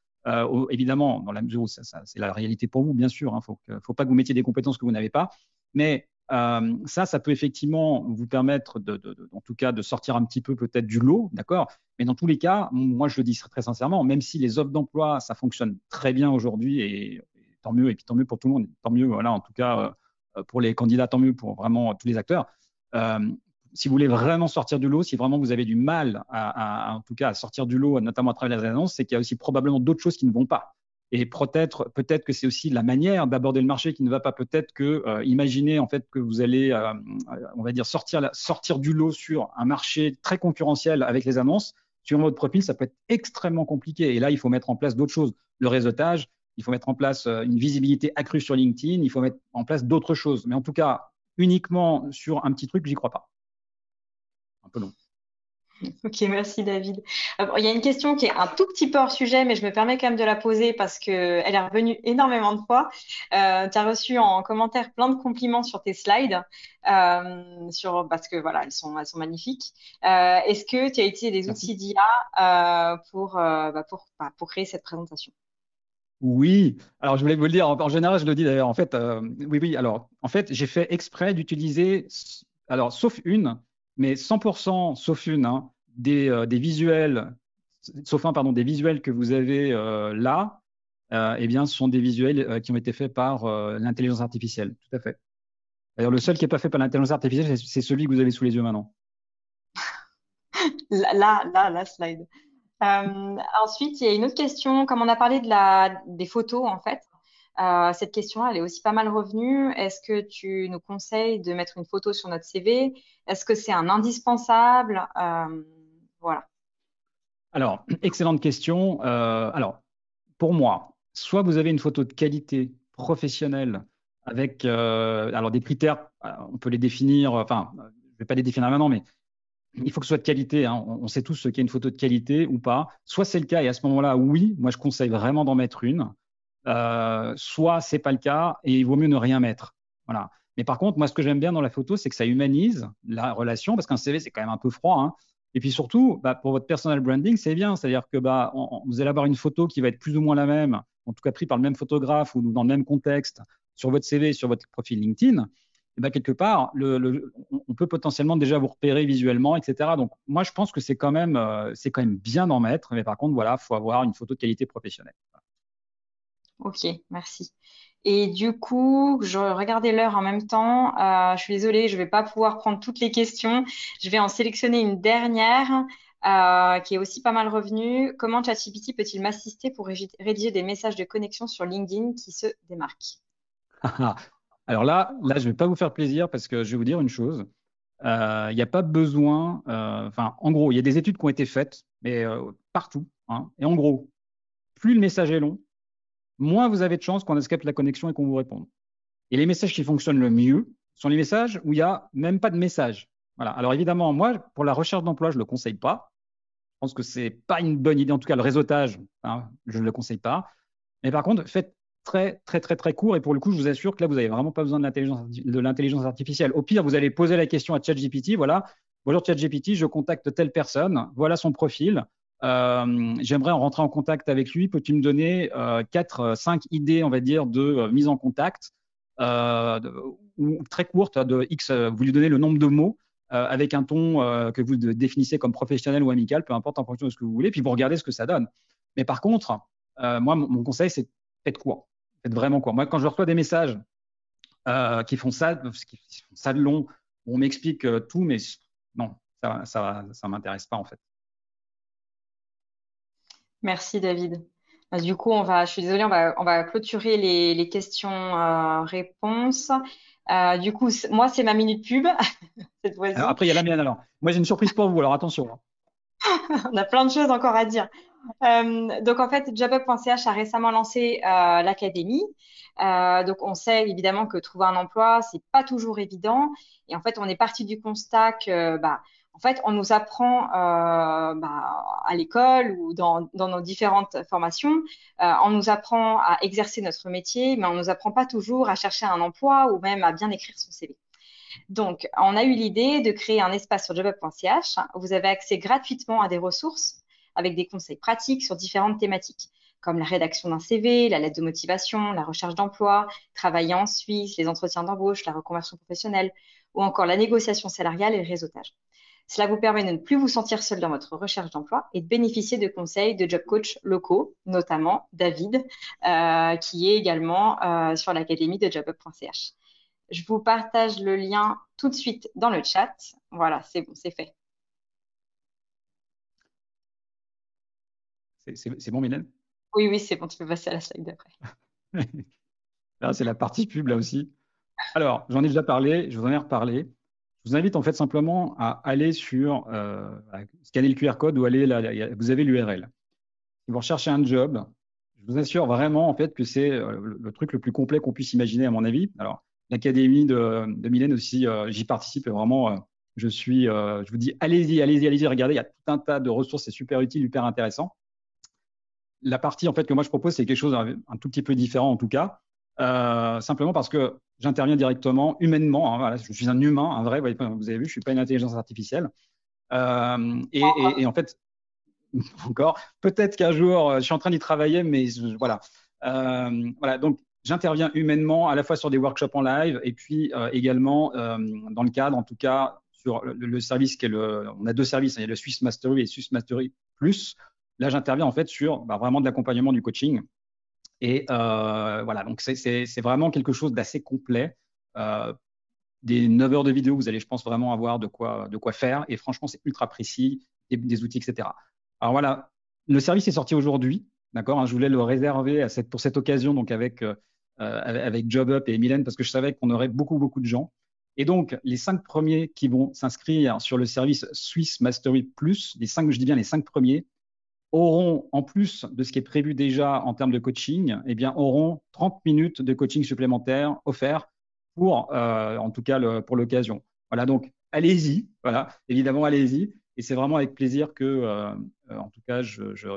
évidemment, dans la mesure où c'est la réalité pour vous, bien sûr. Il ne faut pas que vous mettiez des compétences que vous n'avez pas. Mais Ça peut effectivement vous permettre en tout cas de sortir un petit peu peut-être du lot, d'accord? Mais dans tous les cas, moi je le dis très sincèrement, même si les offres d'emploi, ça fonctionne très bien aujourd'hui et tant mieux, et puis tant mieux pour tout le monde, tant mieux, voilà, en tout cas pour les candidats, tant mieux pour vraiment tous les acteurs. Euh, Si vous voulez vraiment sortir du lot, si vraiment vous avez du mal en tout cas à sortir du lot, notamment à travers les annonces, c'est qu'il y a aussi probablement d'autres choses qui ne vont pas. Et peut-être que c'est aussi la manière d'aborder le marché qui ne va pas. Peut-être que imaginez en fait que vous allez, on va dire, sortir du lot sur un marché très concurrentiel avec les annonces. Sur votre profil, ça peut être extrêmement compliqué. Et là, il faut mettre en place d'autres choses. Le réseautage, il faut mettre en place une visibilité accrue sur LinkedIn, il faut mettre en place d'autres choses. Mais en tout cas, uniquement sur un petit truc, j'y crois pas. Un peu long. Ok, merci David. Il y a une question qui est un tout petit peu hors sujet, mais je me permets quand même de la poser parce qu'elle est revenue énormément de fois. Tu as reçu en commentaire plein de compliments sur tes slides, parce que voilà, elles sont magnifiques. Est-ce que tu as utilisé des Merci. outils d'IA pour créer cette présentation? Oui, alors je voulais vous le dire, en général, je le dis d'ailleurs, en fait, oui, alors, en fait, j'ai fait exprès d'utiliser, alors, sauf une, mais 100% sauf une, hein, des visuels, sauf un, pardon, des visuels que vous avez là, eh bien, ce sont des visuels qui ont été faits par l'intelligence artificielle, tout à fait. D'ailleurs, le seul qui n'est pas fait par l'intelligence artificielle, c'est celui que vous avez sous les yeux maintenant. La slide. Ensuite, il y a une autre question. Comme on a parlé des photos, en fait, cette question-là, elle est aussi pas mal revenue. Est-ce que tu nous conseilles de mettre une photo sur notre CV? Est-ce que c'est un indispensable? Voilà. Alors, excellente question. Alors, pour moi, soit vous avez une photo de qualité professionnelle avec alors des critères, on peut les définir, enfin, je ne vais pas les définir maintenant, mais il faut que ce soit de qualité, hein. On sait tous ce qu'est une photo de qualité ou pas. Soit c'est le cas et à ce moment-là, oui, moi je conseille vraiment d'en mettre une. Soit c'est pas le cas et il vaut mieux ne rien mettre. Voilà. Mais par contre, moi ce que j'aime bien dans la photo, c'est que ça humanise la relation parce qu'un CV c'est quand même un peu froid, hein. Et puis surtout, bah, pour votre personal branding, c'est bien. C'est-à-dire que bah, vous allez avoir une photo qui va être plus ou moins la même, en tout cas prise par le même photographe ou dans le même contexte sur votre CV, sur votre profil LinkedIn. Et bah, quelque part, on peut potentiellement déjà vous repérer visuellement, etc. Donc, moi, je pense que c'est quand même bien d'en mettre. Mais par contre, voilà, il faut avoir une photo de qualité professionnelle. Ok, merci. Et du coup, je regardais l'heure en même temps. Je suis désolée, je ne vais pas pouvoir prendre toutes les questions. Je vais en sélectionner une dernière qui est aussi pas mal revenue. Comment ChatGPT peut-il m'assister pour rédiger des messages de connexion sur LinkedIn qui se démarquent? Alors là, je ne vais pas vous faire plaisir parce que je vais vous dire une chose. Il n'y a pas besoin, enfin, en gros, il y a des études qui ont été faites, mais partout, hein. Et en gros, plus le message est long, moins vous avez de chances qu'on escape la connexion et qu'on vous réponde. Et les messages qui fonctionnent le mieux sont les messages où il n'y a même pas de message. Voilà. Alors évidemment, moi, pour la recherche d'emploi, je ne le conseille pas. Je pense que ce n'est pas une bonne idée. En tout cas, le réseautage, hein, je ne le conseille pas. Mais par contre, faites très, très, très, très court. Et pour le coup, je vous assure que là, vous n'avez vraiment pas besoin de l'intelligence artificielle. Au pire, vous allez poser la question à ChatGPT. Voilà, bonjour ChatGPT, je contacte telle personne. Voilà son profil. J'aimerais en rentrer en contact avec lui. Peux-tu me donner 4, 5 idées, on va dire, de mise en contact ou très courte de X, vous lui donnez le nombre de mots avec un ton que vous définissez comme professionnel ou amical, peu importe en fonction de ce que vous voulez, puis vous regardez ce que ça donne. Mais par contre, moi, mon conseil, c'est faites court. Faites vraiment court. Moi, quand je reçois des messages qui font ça de long, on m'explique tout, mais non, ça m'intéresse pas en fait. Merci David. Du coup, je suis désolée, on va clôturer les questions-réponses. Du coup, moi, c'est ma minute pub cette Alors, fois-ci. après, il y a la mienne alors. Moi, j'ai une surprise pour vous, alors attention, hein. On a plein de choses encore à dire. Donc, en fait, jobup.ch a récemment lancé l'académie. Donc, on sait évidemment que trouver un emploi, c'est pas toujours évident. Et en fait, on est parti du constat que, en fait, on nous apprend à l'école ou dans nos différentes formations, on nous apprend à exercer notre métier, mais on nous apprend pas toujours à chercher un emploi ou même à bien écrire son CV. Donc, on a eu l'idée de créer un espace sur jobup.ch où vous avez accès gratuitement à des ressources avec des conseils pratiques sur différentes thématiques. comme la rédaction d'un CV, la lettre de motivation, la recherche d'emploi, travailler en Suisse, les entretiens d'embauche, la reconversion professionnelle ou encore la négociation salariale et le réseautage. Cela vous permet de ne plus vous sentir seul dans votre recherche d'emploi et de bénéficier de conseils de job coach locaux, notamment David, qui est également sur l'académie de jobup.ch. Je vous partage le lien tout de suite dans le chat. Voilà, c'est bon, c'est fait. C'est bon, Mylène? Oui, c'est bon, tu peux passer à la slide d'après. Là, c'est la partie pub, là aussi. Alors, j'en ai déjà parlé, je vous en ai reparlé. Je vous invite en fait simplement à aller sur, à scanner le QR code ou aller là, vous avez l'URL. Si vous recherchez un job, je vous assure vraiment en fait que c'est le truc le plus complet qu'on puisse imaginer à mon avis. Alors, l'académie de Mylène aussi, j'y participe et vraiment, je vous dis, allez-y, regardez, il y a tout un tas de ressources, c'est super utile, hyper intéressant. La partie en fait que moi je propose, c'est quelque chose un tout petit peu différent en tout cas, simplement parce que j'interviens directement, humainement. Hein, voilà, je suis un humain, un vrai. Vous avez vu, je suis pas une intelligence artificielle. Et en fait, encore, peut-être qu'un jour, je suis en train d'y travailler, mais voilà. Voilà. Donc, j'interviens humainement, à la fois sur des workshops en live, et puis également dans le cadre, en tout cas, sur le service qui est on a deux services. Il y a le Swiss Mastery et Swiss Mastery Plus. Là, j'interviens en fait sur vraiment de l'accompagnement du coaching. Et voilà, donc c'est vraiment quelque chose d'assez complet. Des 9 heures de vidéo, vous allez, je pense, vraiment avoir de quoi faire. Et franchement, c'est ultra précis, des outils, etc. Alors voilà, le service est sorti aujourd'hui, d'accord, hein, je voulais le réserver pour cette occasion, donc avec JobUp et Mylène, parce que je savais qu'on aurait beaucoup de gens. Et donc, les 5 premiers qui vont s'inscrire sur le service Swiss Mastery Plus, je dis bien les 5 premiers, auront, en plus de ce qui est prévu déjà en termes de coaching, auront 30 minutes de coaching supplémentaires offerts pour, en tout cas, pour l'occasion. Voilà, donc allez-y, voilà, évidemment, allez-y. Et c'est vraiment avec plaisir que, en tout cas,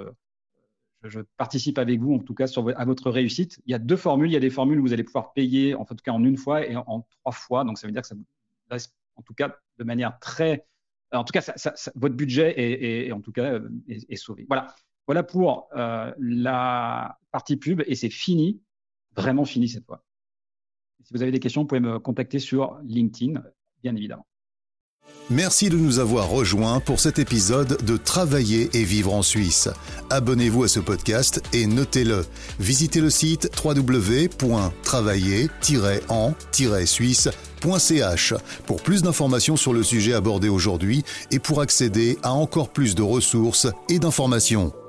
je participe avec vous, en tout cas, à votre réussite. Il y a 2 formules. Il y a des formules où vous allez pouvoir payer, en tout cas, en 1 fois et en 3 fois. Donc, ça veut dire que ça vous laisse, en tout cas, de manière très… En tout cas, votre budget est en tout cas est sauvé. Voilà pour la partie pub et c'est fini, vraiment fini cette fois. Si vous avez des questions, vous pouvez me contacter sur LinkedIn, bien évidemment. Merci de nous avoir rejoints pour cet épisode de Travailler et vivre en Suisse. Abonnez-vous à ce podcast et notez-le. Visitez le site www.travailler-en-suisse.ch pour plus d'informations sur le sujet abordé aujourd'hui et pour accéder à encore plus de ressources et d'informations.